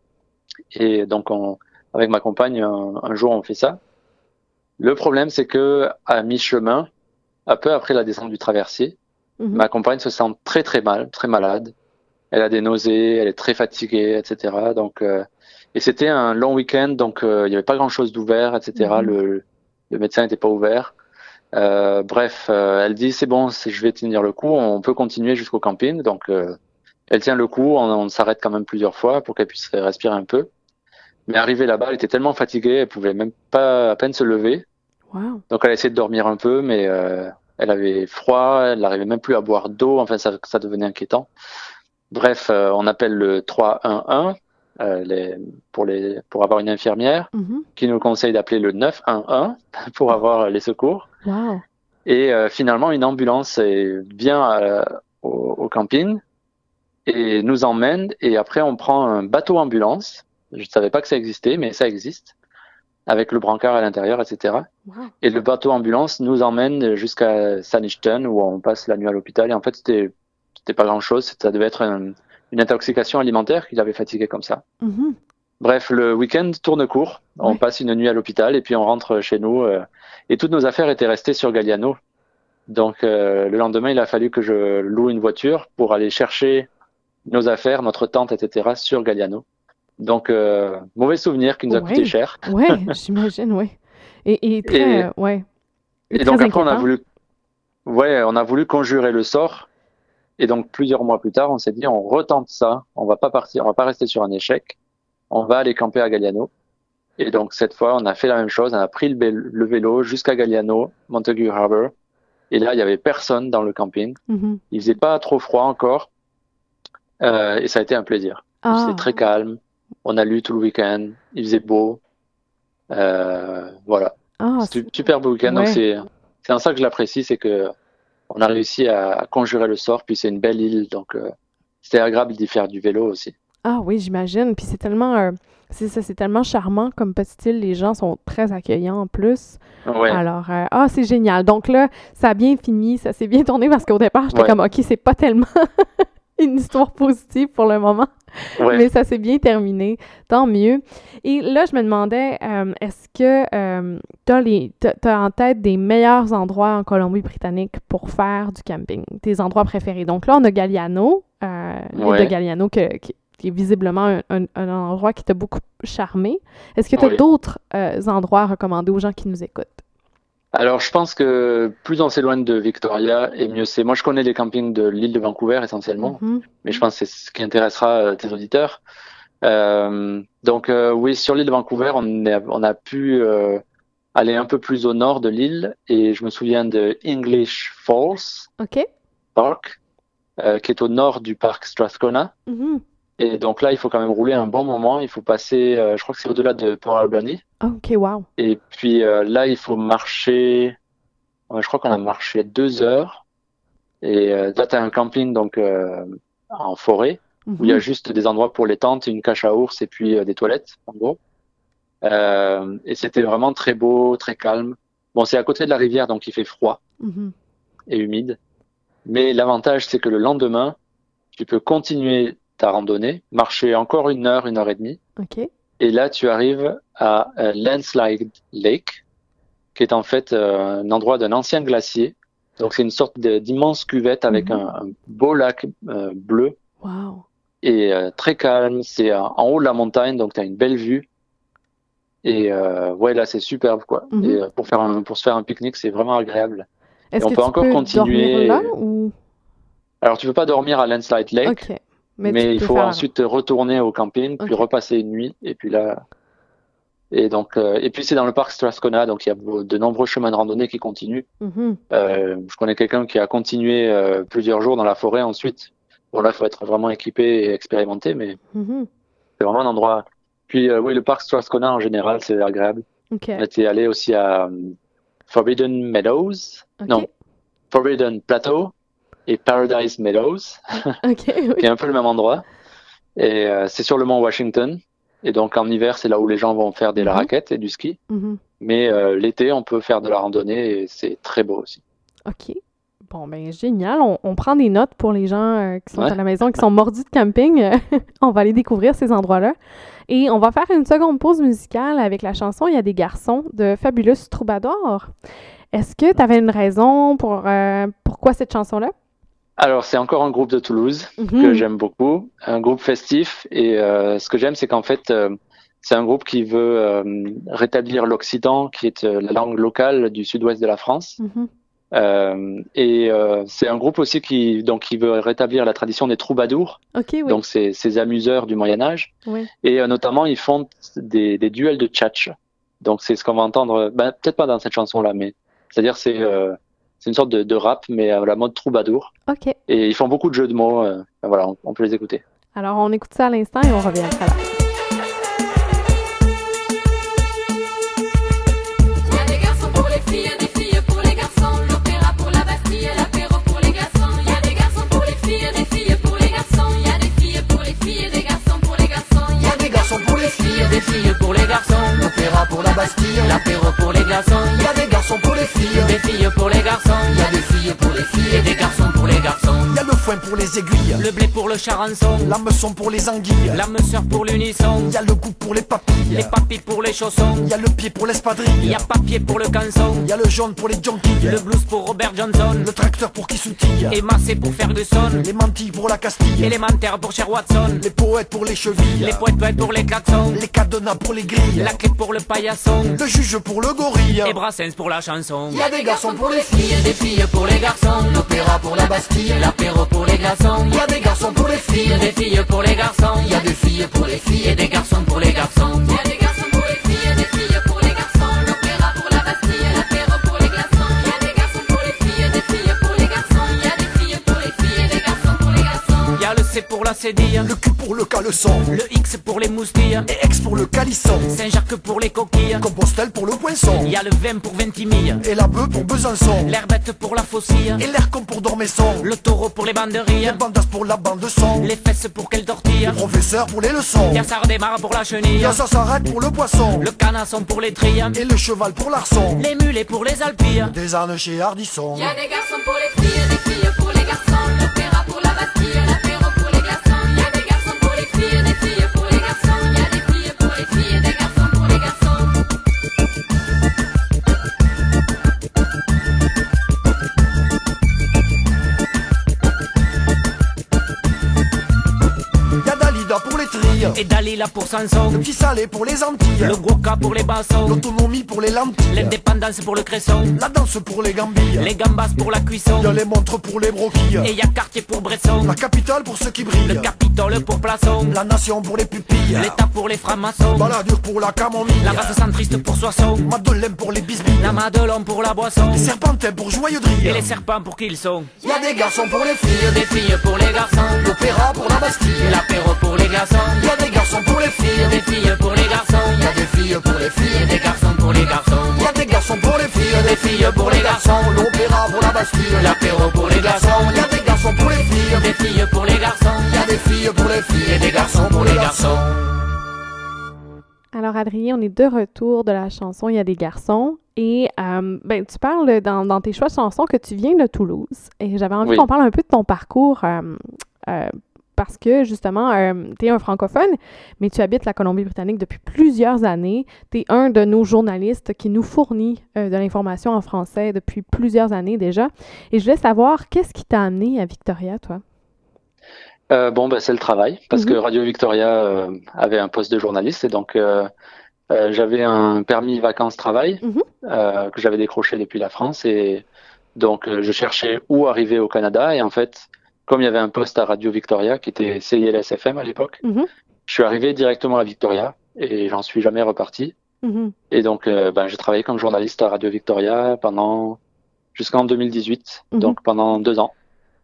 Et donc, on, avec ma compagne, un, un jour, on fait ça. Le problème, c'est que à mi-chemin, un peu après la descente du traversier, Mhm. ma compagne se sent très très mal, très malade. Elle a des nausées, elle est très fatiguée, et cetera. Donc, euh, et c'était un long week-end, donc euh, il n'y avait pas grand-chose d'ouvert, et cetera. Mhm. Le, le médecin n'était pas ouvert. Euh, bref, euh, elle dit c'est bon, c'est- je vais tenir le coup, on peut continuer jusqu'au camping. Donc, euh, elle tient le coup, on, on s'arrête quand même plusieurs fois pour qu'elle puisse respirer un peu. Mais arrivée là-bas, elle était tellement fatiguée, elle pouvait même pas à peine se lever. Wow. Donc, elle a essayé de dormir un peu, mais euh, elle avait froid, elle n'arrivait même plus à boire d'eau. Enfin, ça, ça devenait inquiétant. Bref, euh, on appelle le trois un un euh, les, pour, les, pour avoir une infirmière Mhm. qui nous conseille d'appeler le neuf un un pour avoir les secours. Wow. Et euh, finalement, une ambulance est- vient euh, au, au camping et nous emmène. Et après, on prend un bateau ambulance. Je ne savais pas que ça existait, mais ça existe, avec le brancard à l'intérieur, et cetera. Wow. Et le bateau ambulance nous emmène jusqu'à Sanishton, où on passe la nuit à l'hôpital. Et en fait, c'était, c'était pas grand-chose. Ça devait être un, une intoxication alimentaire qu'il avait fatigué comme ça. Mm-hmm. Bref, le week-end tourne court. On Oui. passe une nuit à l'hôpital et puis on rentre chez nous. Euh, et toutes nos affaires étaient restées sur Galliano. Donc euh, le lendemain, il a fallu que je loue une voiture pour aller chercher nos affaires, notre tente, et cetera sur Galliano. Donc euh, mauvais souvenir qui nous a Oui. coûté cher. Oui, j'imagine, oui. Et, et très, Et- euh, ouais. Et Très donc après, on a inquiétant. voulu, ouais, on a voulu conjurer le sort. Et donc plusieurs mois plus tard, on s'est dit, on retente ça. On va pas partir, on va pas rester sur un échec. On va aller camper à Galliano. Et donc cette fois, on a fait la même chose. On a pris le, bél- le vélo jusqu'à Galliano, Montague Harbour. Et là, il y avait personne dans le camping. Mhm. Il faisait pas trop froid encore. Euh, et ça a été un plaisir. Ah, C'était très calme. On a lu tout le week-end. Il faisait beau. Euh, voilà. ah, Stu- super beau week-end. Donc ouais. c'est c'est en ça que je l'apprécie, c'est que on a réussi à, à conjurer le sort. Puis c'est une belle île, donc euh, c'était agréable d'y faire du vélo aussi. Ah oui, j'imagine. Puis c'est tellement, euh, c'est ça, c'est tellement charmant comme petite île. Les gens sont très accueillants en plus. Ouais. Alors, euh, ah, c'est génial. Donc là, ça a bien fini, ça s'est bien tourné parce qu'au départ, j'étais Ouais. comme, OK, c'est pas tellement une histoire positive pour le moment, Ouais. mais ça s'est bien terminé. Tant mieux. Et là, je me demandais, euh, est-ce que euh, t'as les, t'as, t'as en tête des meilleurs endroits en Colombie-Britannique pour faire du camping? Tes endroits préférés? Donc là, on a Galliano, euh, l'île Ouais. de Galliano, que, qui, qui est visiblement un, un- un endroit qui t'a beaucoup charmé. Est-ce que tu as Oui. d'autres euh, endroits à recommander aux gens qui nous écoutent? Alors, je pense que plus on s'éloigne de Victoria, et mieux c'est. Moi, je connais les campings de l'île de Vancouver essentiellement, Mhm. mais je pense que c'est ce qui intéressera euh, tes auditeurs. Euh, donc, euh, oui, sur l'île de Vancouver, on, est- on a pu euh, aller un peu plus au nord de l'île, et je me souviens de English Falls OK. Park, euh, qui est au nord du parc Strathcona. Mhm. Et donc là, il faut quand même rouler un bon moment. Il faut passer, euh, je crois que c'est au-delà de Port Alberni. OK, wow. Et puis euh, là, il faut marcher. Ouais, je crois qu'on a marché deux heures. Et euh, là, tu as un camping donc euh, en forêt où il y a Mhm. juste des endroits pour les tentes, une cache à ours et puis euh, des toilettes, en gros. Euh, et c'était vraiment très beau, très calme. Bon, c'est à côté de la rivière, donc il fait froid Mhm. et humide. Mais l'avantage, c'est que le lendemain, tu peux continuer ta randonnée, marcher encore une heure, une heure et demie. OK. Et là, tu arrives à euh, Landslide Lake, qui est en fait euh, un endroit d'un ancien glacier. Donc, c'est une sorte de- d'immense cuvette avec Mhm. un, un beau lac euh, bleu Wow. et euh, très calme. C'est euh, en haut de la montagne, donc tu as une belle vue. Et euh, ouais, là, c'est superbe, quoi. Mhm. Et euh, pour faire un, pour se faire un pique-nique, c'est vraiment agréable. Est-ce on que peut tu encore peux continuer. dormir là ou... Alors, tu peux pas dormir à Landslide Lake, OK. mais, Mais, tu il peux faut faire... ensuite retourner au camping, puis Ok. repasser une nuit, et puis là. Et donc, euh, et puis c'est dans le parc Strathcona, donc il y a de nombreux chemins de randonnée qui continuent. Mhm. Euh, je connais quelqu'un qui a continué euh, plusieurs jours dans la forêt ensuite. Bon là, il faut être vraiment équipé et expérimenté, mais Mhm. c'est vraiment un endroit. Puis euh, oui, le parc Strathcona en général, c'est agréable. OK. On était allé aussi à euh, Forbidden Meadows, OK. non, Forbidden Plateau et Paradise Meadows, OK, oui. qui est un peu le même endroit. Et euh, c'est sur le mont Washington. Et donc en hiver, c'est là où les gens vont faire des Mhm. raquettes et du ski. Mhm. Mais euh, l'été, on peut faire de la randonnée et c'est très beau aussi. OK. Bon, ben génial. On, on prend des notes pour les gens euh, qui sont Ouais. à la maison, qui sont mordus de camping. On va aller découvrir ces endroits-là. Et on va faire une seconde pause musicale avec la chanson « Il y a des garçons » de Fabulous Troubadour. Est-ce que tu avais une raison pour euh, pourquoi cette chanson-là? Alors, c'est encore un groupe de Toulouse Mhm. que j'aime beaucoup, un groupe festif. Et euh, ce que j'aime, c'est qu'en fait, euh, c'est un groupe qui veut euh, rétablir l'occitan, qui est euh, la langue locale du sud-ouest de la France. Mhm. Euh, et euh, c'est un groupe aussi qui, donc, qui veut rétablir la tradition des troubadours, OK, oui. donc ces, ces amuseurs du Moyen-Âge. Oui. Et euh, notamment, ils font des, des duels de tchatch. Donc, c'est ce qu'on va entendre, ben, peut-être pas dans cette chanson-là, mais c'est-à-dire c'est euh, c'est une sorte de, de rap, mais à la mode troubadour. OK. Et ils font beaucoup de jeux de mots. Euh, ben voilà, on, on peut les écouter. Alors, on écoute ça à l'instant et on revient après là. Il y a des garçons pour les filles, des filles pour les garçons. L'opéra pour la Bastille, l'apéro pour les garçons. Il y a des garçons pour les filles, des filles pour les garçons. Il y a la Bastille. L'apéro pour les garçons, Y a des garçons pour les filles, des filles pour les garçons, y a des filles pour les filles, et des garçons pour les garçons. y a le foin pour les aiguilles, Le blé pour le charançon, la meçon pour les anguilles, la mesure pour l'unisson, y a le goût pour les papilles, les papilles pour les chaussons, y a le pied pour l'espadrille, y a papier pour le canson, y a le jaune pour les junkies, le blues pour Robert Johnson, le tracteur pour qui soutille, et Massé pour Ferguson, les mantilles pour la Castille, élémentaire pour Cher Watson, les poètes pour les chevilles, les poètes poètes pour les klaxons, les cadenas pour les grilles, la clé pour le paillasson, le juge pour le gorille. et Brassens pour la chanson. Y a des garçons pour les filles, Des filles pour les garçons, l'opéra pour la Bastille, l'apéro pour les garçons, y a des garçons pour les filles, des filles pour les garçons, y a des filles pour les et filles, des garçons pour les garçons. Il y a des garçons pour les filles, des filles pour les garçons. L'opéra pour la Bastille, l'apéro pour les glaçons. Il y a des garçons pour les filles, des filles pour les garçons. Il y a des filles pour les filles, des garçons pour les garçons. Y a le C pour la cédille, le cul pour le caleçon, le X pour les moustilles, et X pour le calisson, Saint-Jacques pour les coquilles, Compostelle pour le poinçon, y a le vingt pour Ventimille, et la bœuf pour Besançon, l'herbette pour la faucille, et l'aircon pour Dormesson, le taureau pour les banderilles, les bandas pour la bande de son, les fesses pour quelle tortille, le professeur pour les leçons, y a ça redémarre pour la chenille, y a ça s'arrête pour le poisson, le canasson pour les trilles, et le cheval pour l'arçon, les mulets pour les alpilles. des ânes chez Hardisson. Il y a des garçons pour les filles, des filles pour les garçons. L'opéra pour la Bastille, l'apéro pour les glaçons. Il y a des garçons pour les filles, des filles pour les garçons. Il y a des filles pour les filles, des garçons pour les garçons. Y a Dalida pour les trilles, Et Dalila pour Samson, le petit salé pour les Antilles, le Guoka pour les bassons, l'autonomie pour les lentilles, l'indépendance pour le cresson, la danse pour les gambilles, les gambas pour la cuisson, y a les montres pour les broquilles, et y a Cartier pour Bresson, la capitale pour ceux qui brillent, le Capitole pour Plaçon, la nation pour les pupilles, l'État pour les francs-maçons, Balladur pour la camomille, la race centriste pour Soissons, Madeleine pour les bisbilles, la Madelon pour la boisson, les serpentins pour joyeux et drille, les serpents pour qui ils sont. y a des garçons pour les filles, Des filles pour les garçons, l'opéra pour la Bastille, l'apéro pour les garçons, y a des garçons pour les filles, des filles pour les garçons, y a des filles pour les et filles, des garçons pour les garçons, y a des garçons pour les filles, des filles pour les garçons, l'opéra pour la Bastille, l'apéro pour les garçons, y a des garçons pour les filles, des filles pour les garçons, y a des filles pour les filles, et des garçons pour les garçons. Alors, Adrien, on est de retour de la chanson Il y a des garçons. Et euh, ben, tu parles dans, dans tes choix de chansons que tu viens de Toulouse. Et j'avais envie Oui. qu'on parle un peu de ton parcours euh, euh, parce que, justement, euh, tu es un francophone, mais tu habites la Colombie-Britannique depuis plusieurs années. Tu es un de nos journalistes qui nous fournit euh, de l'information en français depuis plusieurs années déjà. Et je voulais savoir, qu'est-ce qui t'a amené à Victoria, toi? Euh, bon, bah, c'est le travail, parce Mhm. que Radio Victoria euh, avait un poste de journaliste, et donc euh, euh, j'avais un permis vacances-travail Mhm. euh, que j'avais décroché depuis la France, et donc euh, je cherchais où arriver au Canada, et en fait, comme il y avait un poste à Radio Victoria, qui était C I L S F M à l'époque, Mhm. je suis arrivé directement à Victoria, et j'en suis jamais reparti. Mhm. Et donc, euh, ben, j'ai travaillé comme journaliste à Radio Victoria pendant jusqu'en deux mille dix-huit, Mhm. donc pendant deux ans.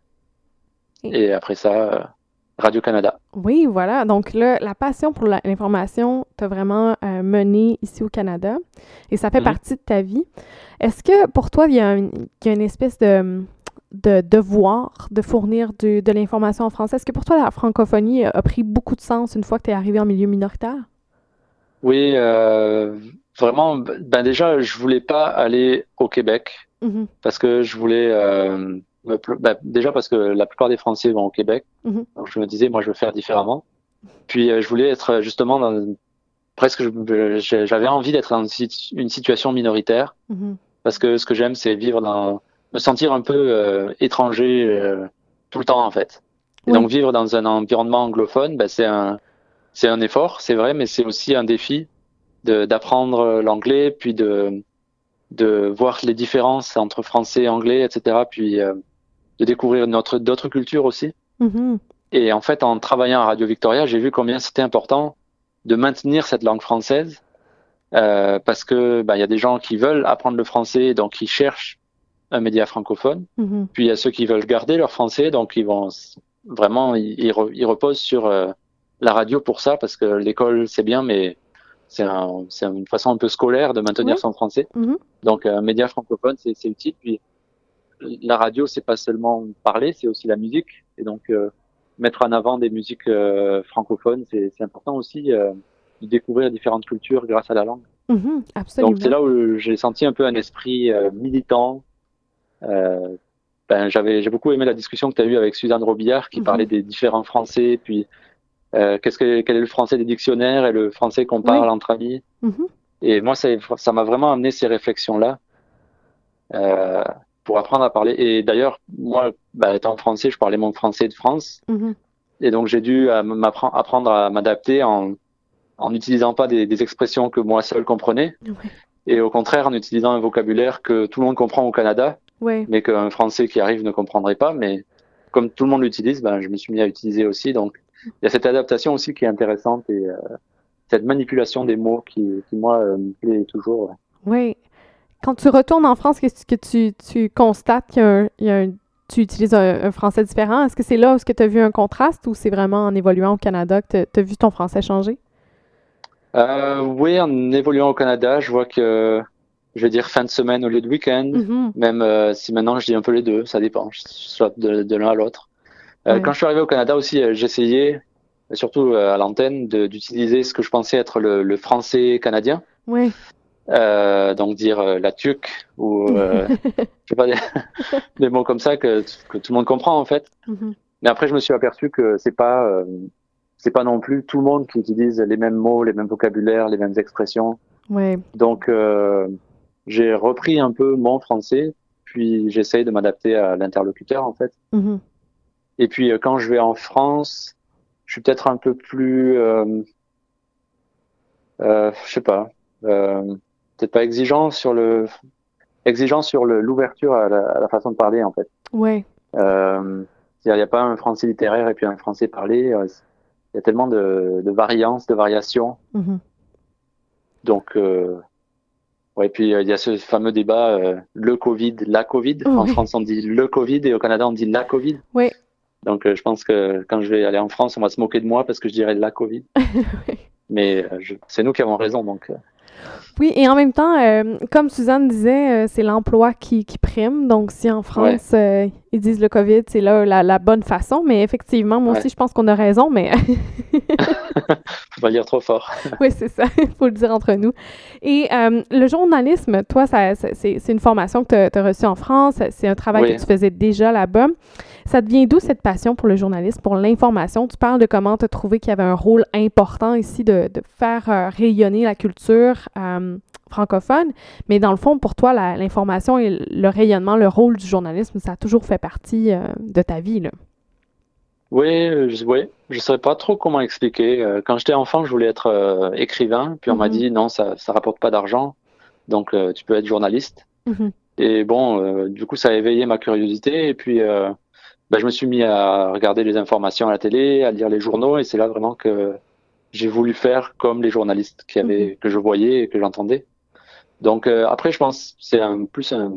Et- Et après ça, euh, Radio-Canada. Oui, voilà. Donc là, la passion pour la- l'information t'a vraiment euh, mené ici au Canada et ça fait Mhm. partie de ta vie. Est-ce que pour toi, il y a, un- il y a une espèce de, de devoir de fournir du- de l'information en français? Est-ce que pour toi, la francophonie a, a pris beaucoup de sens une fois que tu es arrivé en milieu minoritaire? Oui, euh, vraiment, ben déjà, je voulais pas aller au Québec Mhm. parce que je voulais, euh, me pl- ben, déjà parce que la plupart des Français vont au Québec. Mhm. Donc je me disais, moi, je veux faire différemment. Puis euh, je voulais être justement dans presque, je- je- j'avais envie d'être dans une sit- une situation minoritaire Mhm. parce que ce que j'aime, c'est vivre dans, me sentir un peu euh, étranger euh, tout le temps en fait. Et Oui. donc vivre dans un environnement anglophone, ben, c'est un, c'est un effort, c'est vrai, mais c'est aussi un défi de d'apprendre l'anglais, puis de de voir les différences entre français et anglais, et cetera. Puis euh, de découvrir notre d'autres cultures aussi. Mhm. Et en fait, en travaillant à Radio Victoria, j'ai vu combien c'était important de maintenir cette langue française, euh, parce que bah, il y a des gens qui veulent apprendre le français, donc qui cherchent un média francophone. Mhm. Puis il y a ceux qui veulent garder leur français, donc ils vont s- vraiment, ils, ils re- ils reposent sur euh, la radio pour ça, parce que l'école c'est bien, mais c'est un, c'est une façon un peu scolaire de maintenir Oui. son français. Mhm. Donc un média francophone, c'est c'est utile. Puis la radio, c'est pas seulement parler, c'est aussi la musique. Et donc euh, mettre en avant des musiques euh, francophones, c'est c'est important aussi. Euh, de découvrir différentes cultures grâce à la langue. Mhm, absolument. Donc c'est là où j'ai senti un peu un esprit euh, militant. Euh, ben, j'avais, j'ai beaucoup aimé la discussion que tu as eue avec Suzanne Robillard qui Mhm. parlait des différents français, puis euh, qu'est-ce que, quel est le français des dictionnaires et le français qu'on parle Oui. entre amis. Mhm. Et moi, ça, ça m'a vraiment amené ces réflexions-là euh, pour apprendre à parler. Et d'ailleurs, moi, ben, étant français, je parlais mon français de France. Mhm. Et donc, j'ai dû euh, m'appre- apprendre à m'adapter en en n'utilisant pas des, des expressions que moi seul comprenais, Ouais. et au contraire en utilisant un vocabulaire que tout le monde comprend au Canada, Ouais. mais qu'un Français qui arrive ne comprendrait pas. Mais comme tout le monde l'utilise, ben, je me suis mis à utiliser aussi. Donc, il y a cette adaptation aussi qui est intéressante et euh, cette manipulation des mots qui, qui moi, euh, me plaît toujours. Oui. Quand tu retournes en France, qu'est-ce que tu, tu constates qu'il y a un, il y a un- tu utilises un, un français différent? Est-ce que c'est là où tu as vu un contraste ou c'est vraiment en évoluant au Canada que tu as vu ton français changer? Euh, oui, en évoluant au Canada, je vois que je vais dire fin de semaine au lieu de week-end, Mhm. même euh, si maintenant je dis un peu les deux, ça dépend, je soit de, de l'un à l'autre. Euh, Ouais. Quand je suis arrivé au Canada aussi, euh, j'essayais, euh, surtout euh, à l'antenne, de- d'utiliser ce que je pensais être le, le français canadien, Oui. euh, donc dire euh, la tuque ou euh, je sais pas des, des mots comme ça que, que tout le monde comprend en fait. Mhm. Mais après, je me suis aperçu que c'est pas euh, c'est pas non plus tout le monde qui utilise les mêmes mots, les mêmes vocabulaires, les mêmes expressions. Oui. Donc euh, j'ai repris un peu mon français, puis j'essaye de m'adapter à l'interlocuteur en fait. Mhm. Et puis euh, quand je vais en France, je suis peut-être un peu plus, euh, euh, je sais pas, euh, peut-être pas exigeant sur le, exigeant sur le- l'ouverture à la, à la façon de parler en fait. Oui. Euh, c'est-à-dire, il n'y a pas un français littéraire et puis un français parlé. euh, Il y a tellement de, de variances, de variations. Mhm. Donc, euh, ouais. Puis euh, il y a ce fameux débat, euh, le Covid, la Covid. En Oui. France, on dit le Covid et au Canada, on dit la Covid. Oui. Donc, euh, je pense que quand je vais aller en France, on va se moquer de moi parce que je dirais la Covid. Oui. Mais euh, je- c'est nous qui avons raison, donc. euh, Oui, et en même temps, euh, comme Suzanne disait, euh, c'est l'emploi qui, qui prime. Donc, si en France, euh, ils disent le COVID, c'est là la, la bonne façon. Mais effectivement, moi Ouais. aussi, je pense qu'on a raison, mais Faut pas le dire trop fort. oui, c'est ça. Il faut le dire entre nous. Et euh, le journalisme, toi, ça, ça- c'est, c'est une formation que tu as reçue en France. C'est un travail Oui. que tu faisais déjà là-bas. Ça devient d'où cette passion pour le journalisme, pour l'information? Tu parles de comment tu as trouvé qu'il y avait un rôle important ici de, de faire euh, rayonner la culture euh, francophone. Mais dans le fond, pour toi, la- l'information et le rayonnement, le rôle du journalisme, ça a toujours fait partie euh, de ta vie, là. Oui, euh, je, oui, je saurais pas trop comment expliquer. Euh, Quand j'étais enfant, je voulais être euh, écrivain, puis on m'a Mhm. dit non, ça, ça rapporte pas d'argent, donc euh, tu peux être journaliste. Mhm. Et bon, euh, du coup, ça a éveillé ma curiosité, et puis euh, ben, je me suis mis à regarder les informations à la télé, à lire les journaux, et c'est là vraiment que j'ai voulu faire comme les journalistes qui avaient, que je voyais et que j'entendais. Donc euh, après, je pense que c'est un, plus un,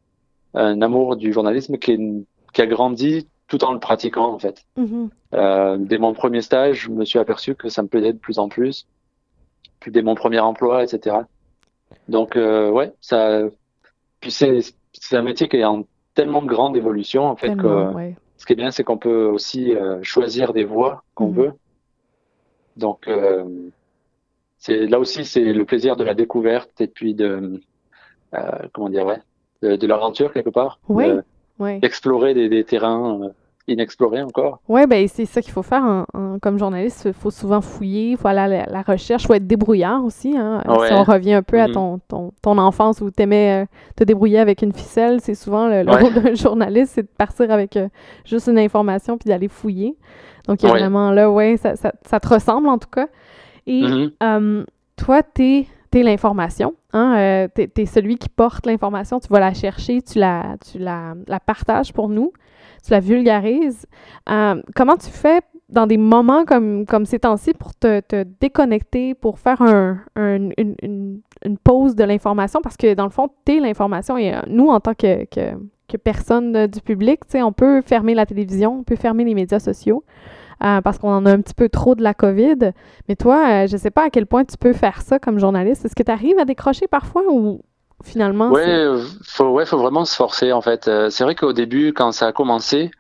un amour du journalisme qui, est- qui a grandi tout en le pratiquant en fait. Mhm. Euh, dès mon premier stage, je me suis aperçu que ça me plaisait de plus en plus. Puis dès mon premier emploi, et cetera. Donc euh, ouais, ça. Puis c'est c'est un métier qui est en tellement grande évolution en fait Tellement, que ouais. ce qui est bien, c'est qu'on peut aussi euh, choisir des voies qu'on Mhm. veut. Donc euh, c'est là aussi c'est le plaisir de la découverte et puis de euh, comment dire ouais de, de l'aventure quelque part. Oui, De- oui. d'explorer des, des terrains euh, inexplorés encore. Oui, ben c'est ça qu'il faut faire en- en- comme journaliste. Il faut souvent fouiller, il faut aller à la, la recherche, il faut être débrouillard aussi. Hein. Ouais. Si on revient un peu à Mhm. ton, ton, ton enfance où tu aimais te débrouiller avec une ficelle, c'est souvent le, le Ouais. rôle d'un journaliste, c'est de partir avec euh, juste une information puis d'aller fouiller. Donc, il y a Ouais. vraiment là, ouais, ça, ça, ça te ressemble en tout cas. Et Mhm. euh, toi, t'es es l'information, hein? euh, t'es, t'es celui qui porte l'information, tu vas la chercher, tu la, tu la, la partages pour nous, tu la vulgarises. Euh, comment tu fais dans des moments comme, comme ces temps-ci pour te, te déconnecter, pour faire un, un- une, une, une pause de l'information? Parce que dans le fond, t'es l'information et euh, nous, en tant que, que, que personne euh, du public, tu sais, on peut fermer la télévision, on peut fermer les médias sociaux. Euh, parce qu'on en a un petit peu trop de la COVID. Mais toi, euh, je ne sais pas à quel point tu peux faire ça comme journaliste. Est-ce que tu arrives à décrocher parfois ou finalement... Ouais, c'est- euh, faut, ouais, faut vraiment se forcer en fait. Euh, c'est vrai qu'au début, quand ça a commencé,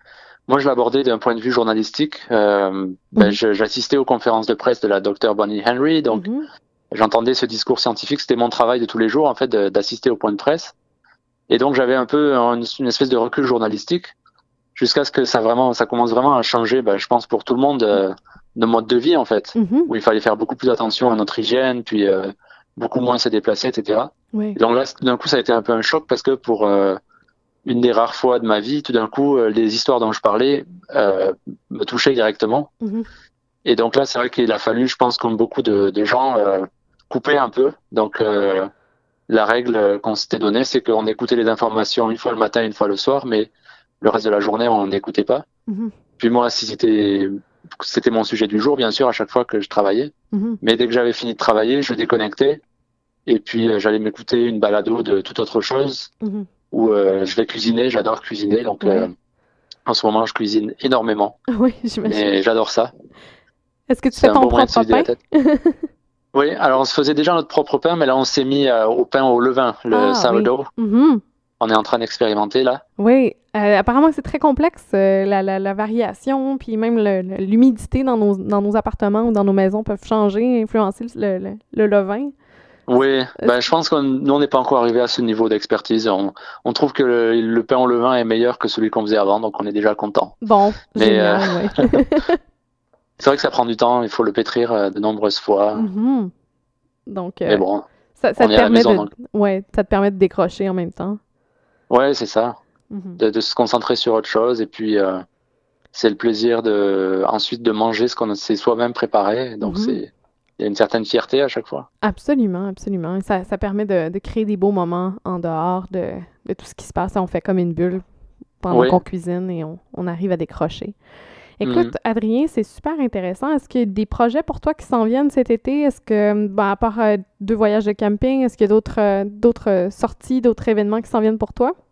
moi, je l'abordais d'un point de vue journalistique. Euh, ben, Mhm. je- j'assistais aux conférences de presse de la docteure Bonnie Henry, donc Mhm. j'entendais ce discours scientifique. C'était mon travail de tous les jours, en fait, de- d'assister au point de presse. Et donc, j'avais un peu une, une espèce de recul journalistique jusqu'à ce que ça vraiment, ça commence vraiment à changer, ben, je pense, pour tout le monde, euh, de mode de vie, en fait, Mhm. où il fallait faire beaucoup plus attention à notre hygiène, puis euh, beaucoup moins se déplacer, et cetera. Oui. Et donc là, d'un coup, ça a été un peu un choc parce que pour euh, une des rares fois de ma vie, tout d'un coup, euh, les histoires dont je parlais euh, me touchaient directement. Mhm. Et donc là, c'est vrai qu'il a fallu, je pense, comme beaucoup de, de gens, euh, couper un peu. Donc euh, la règle qu'on s'était donnée, c'est qu'on écoutait les informations une fois le matin, une fois le soir, mais le reste de la journée, on n'écoutait pas. Mhm. Puis moi, si c'était c'était mon sujet du jour, bien sûr, à chaque fois que je travaillais. Mhm. Mais dès que j'avais fini de travailler, je déconnectais. Et puis euh, j'allais m'écouter une balado de toute autre chose. Mhm. Où euh, je vais cuisiner, j'adore cuisiner, donc Ouais. euh, en ce moment je cuisine énormément, Oui, j'imagine. et j'adore ça. Est-ce que tu C'est fais un ton bon moyen de se propre vider la pain? tête. Oui, alors on se faisait déjà notre propre pain, mais là on s'est mis euh, au pain au levain, le Ah, sourdough. Mhm. On est en train d'expérimenter là. Oui, euh, apparemment c'est très complexe, euh, la, la, la variation, puis même le- le- l'humidité dans nos, dans nos appartements ou dans nos maisons peuvent changer, influencer le, le, le levain. Oui, ben, je pense qu'on nous, on n'est pas encore arrivé à ce niveau d'expertise. On, on trouve que le, le pain au levain est meilleur que celui qu'on faisait avant, donc on est déjà content. Bon, Mais, génial, euh, oui. C'est vrai que ça prend du temps, il faut le pétrir euh, de nombreuses fois. Mhm. Donc, euh, Mais bon, ça, ça on te est à la permet maison, de, donc. ouais, ça te permet de décrocher en même temps. Ouais, c'est ça. Mhm. De, de se concentrer sur autre chose, et puis euh, c'est le plaisir de ensuite de manger ce qu'on s'est soi-même préparé. Donc Mhm. c'est il y a une certaine fierté à chaque fois. Absolument, absolument. Et Ça, ça permet de, de créer des beaux moments en dehors de, de tout ce qui se passe. On fait comme une bulle pendant Oui. qu'on cuisine et on, on arrive à décrocher. Écoute, Mhm. Adrien, c'est super intéressant. Est-ce qu'il y a des projets pour toi qui s'en viennent cet été? Est-ce que, ben, à part euh, deux voyages de camping, est-ce qu'il y a d'autres euh, d'autres euh, sorties, d'autres événements qui s'en viennent pour toi?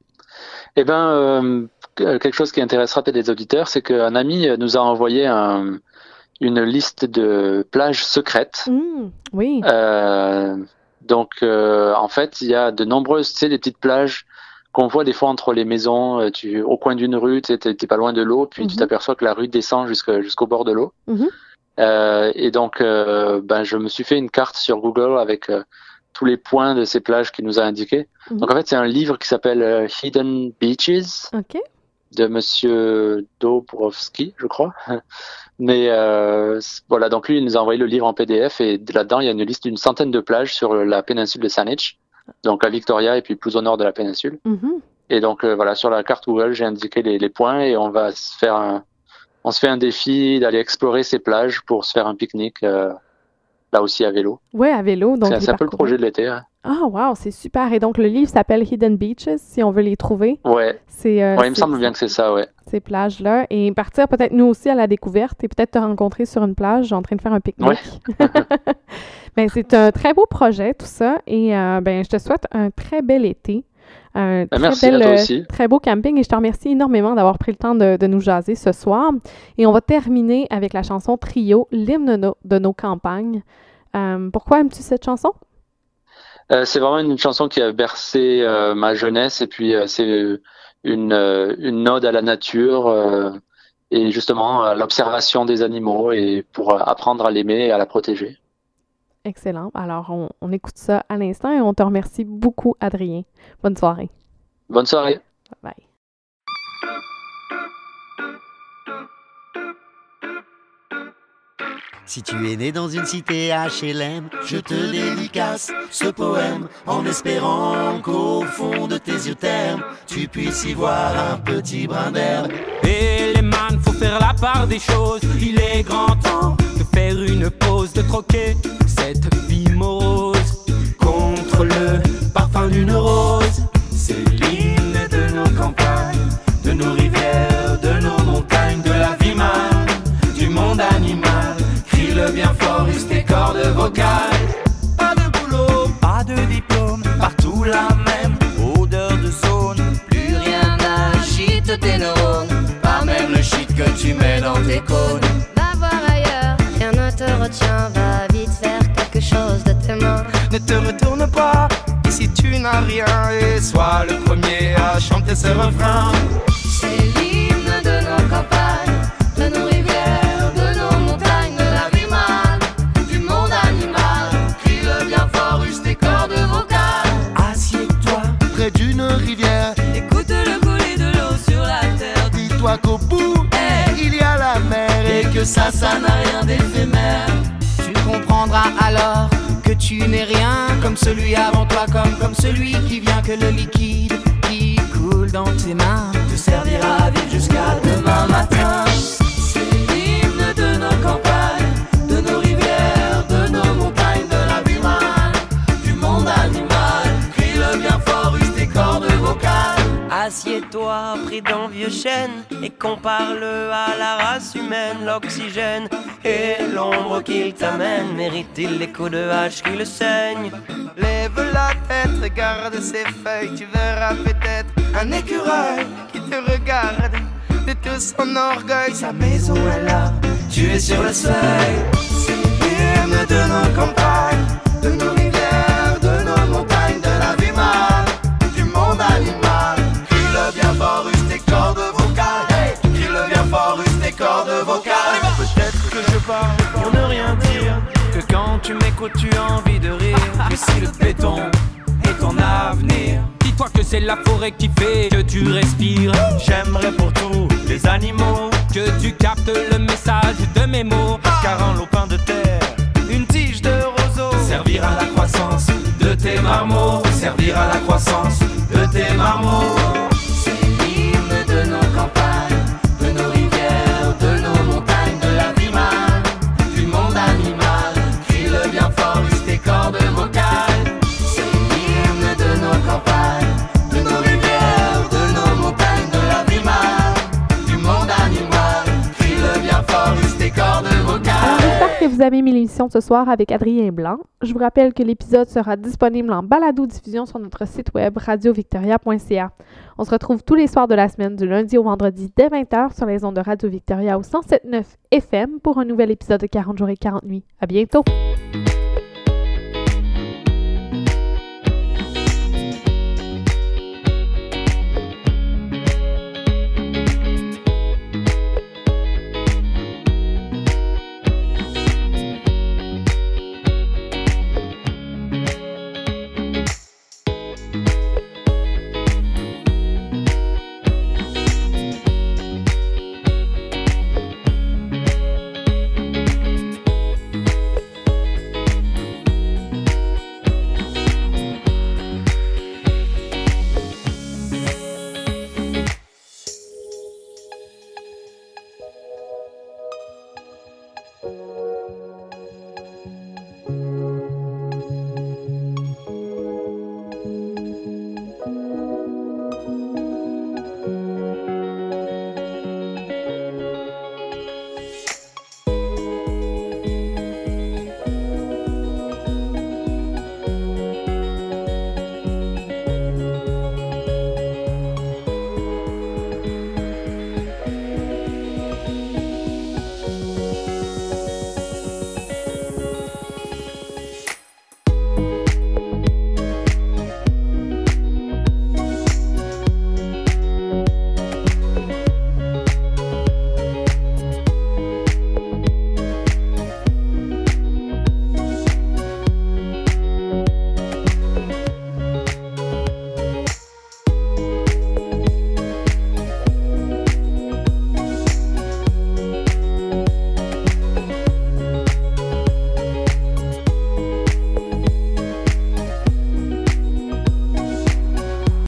Eh ben, euh, quelque chose qui intéressera peut-être les auditeurs, c'est qu'un ami nous a envoyé un- une liste de plages secrètes. Mmh, oui. Euh, donc, euh, en fait, il y a de nombreuses, tu sais, des petites plages qu'on voit des fois entre les maisons, euh, tu, au coin d'une rue, tu sais, t'es t'es pas loin de l'eau, puis tu Mhm. t'aperçois que la rue descend jusque- jusqu'au bord de l'eau. Mhm. Euh, et donc, euh, ben, je me suis fait une carte sur Google avec euh, tous les points de ces plages qu'il nous a indiqués. Mhm. Donc, en fait, c'est un livre qui s'appelle euh, Hidden Beaches OK. de Monsieur Dobrowski, je crois. Mais euh, c- voilà, donc lui, il nous a envoyé le livre en P D F et là-dedans, il y a une liste d'une centaine de plages sur la péninsule de Saanich, donc à Victoria et puis plus au nord de la péninsule. Mhm. Et donc euh, voilà, sur la carte Google, j'ai indiqué les, les points et on va se faire un, on se fait un défi d'aller explorer ces plages pour se faire un pique-nique euh, là aussi à vélo. Ouais, à vélo. Donc, C'est les c'est un peu le parcours. projet de l'été. Hein. Ah, wow, c'est super. Et donc, le livre s'appelle Hidden Beaches, si on veut les trouver. Ouais, C'est, euh, ouais, il me c'est- semble bien que c'est ça, ouais. ces plages-là. Et partir peut-être nous aussi à la découverte et peut-être te rencontrer sur une plage en train de faire un pique-nique. Ben, c'est un très beau projet, tout ça. Et euh, ben, je te souhaite un très bel été. Un Ben, très merci à bel, toi euh, aussi. très beau camping. Et je te remercie énormément d'avoir pris le temps de, de nous jaser ce soir. Et on va terminer avec la chanson Trio, l'hymne de nos, de nos campagnes. Euh, pourquoi aimes-tu cette chanson? Euh, c'est vraiment une chanson qui a bercé euh, ma jeunesse et puis euh, c'est une, euh, une ode à la nature euh, et justement à l'observation des animaux et pour euh, apprendre à l'aimer et à la protéger. Excellent. Alors, on, on écoute ça à l'instant et on te remercie beaucoup, Adrien. Bonne soirée. Bonne soirée. Bye bye. Si tu es né dans une cité H L M, je te dédicace ce poème en espérant qu'au fond de tes yeux termes, tu puisses y voir un petit brin d'herbe. Et les man, faut faire la part des choses. Il est grand temps de faire une pause, de troquer cette vie morose contre le parfum d'une rose. C'est l'hymne de nos campagnes, de nos rivières, de nos montagnes, de la vie man, du monde animal. Crie-le bien fort, use tes cordes vocales. Pas de boulot, pas de diplôme, partout la même odeur de zone. Plus rien n'agite tes neurones, pas même le shit que tu mets dans tes cônes. Va voir ailleurs, rien ne te retient, va vite faire quelque chose de tes mains. Ne te retourne pas, ici tu n'as rien. Et sois le premier à chanter ce refrain. C'est l'hymne de nos que ça, ça n'a rien d'éphémère. Tu comprendras alors que tu n'es rien comme celui avant toi, comme, comme celui qui vient, que le liquide qui coule dans tes mains te servira à vivre jusqu'à demain matin. C'est l'hymne de nos campagnes, de nos rivières, de nos montagnes, de la vie mal, du monde animal. Crie-le bien fort, use tes cordes vocales. Assieds-toi pris d'un vieux chêne et compare-le à la race humaine. L'oxygène et l'ombre qu'il t'amène, mérite-t-il les coups de hache qui le saignent? Lève la tête, regarde ses feuilles, tu verras peut-être un écureuil qui te regarde. De tout son orgueil, sa maison est là, tu es sur le seuil. C'est l'hymne de nos campagnes, de nos rivières, de nos montagnes, de la vie mal, du monde animal. Crie-le bien fort, use tes cordes vocales. Hey, crie-le bien fort, use tes cordes vocales. Peut-être que je parle pour ne rien dire, que quand tu m'écoutes tu as envie de rire, que si le béton est ton avenir, Dis-toi que c'est la forêt qui fait que tu respires. j'aimerais pour tous les animaux Que tu captes le message de mes mots. car un lopin de terre, une tige de roseau, Servir à la croissance de tes marmots, servir à la croissance de tes marmots. C'est l'hymne de nos campagnes, de nos rivières, de nos montagnes, de la vie mal, du monde animal. Crie-le bien fort, use tes cordes vocales. C'est l'hymne de nos campagnes, de nos rivières, de nos montagnes, de la vie mal, du monde animal. Crie-le bien fort, use tes cordes vocales. Alors, j'espère que vous avez aimé l'émission de ce soir avec Adrien Blanc. Je vous rappelle que l'épisode sera disponible en balado-diffusion sur notre site web radio victoria point c a. On se retrouve tous les soirs de la semaine, du lundi au vendredi, dès vingt heures sur les ondes de Radio Victoria au cent sept neuf F M pour un nouvel épisode de quarante jours et quarante nuits. À bientôt!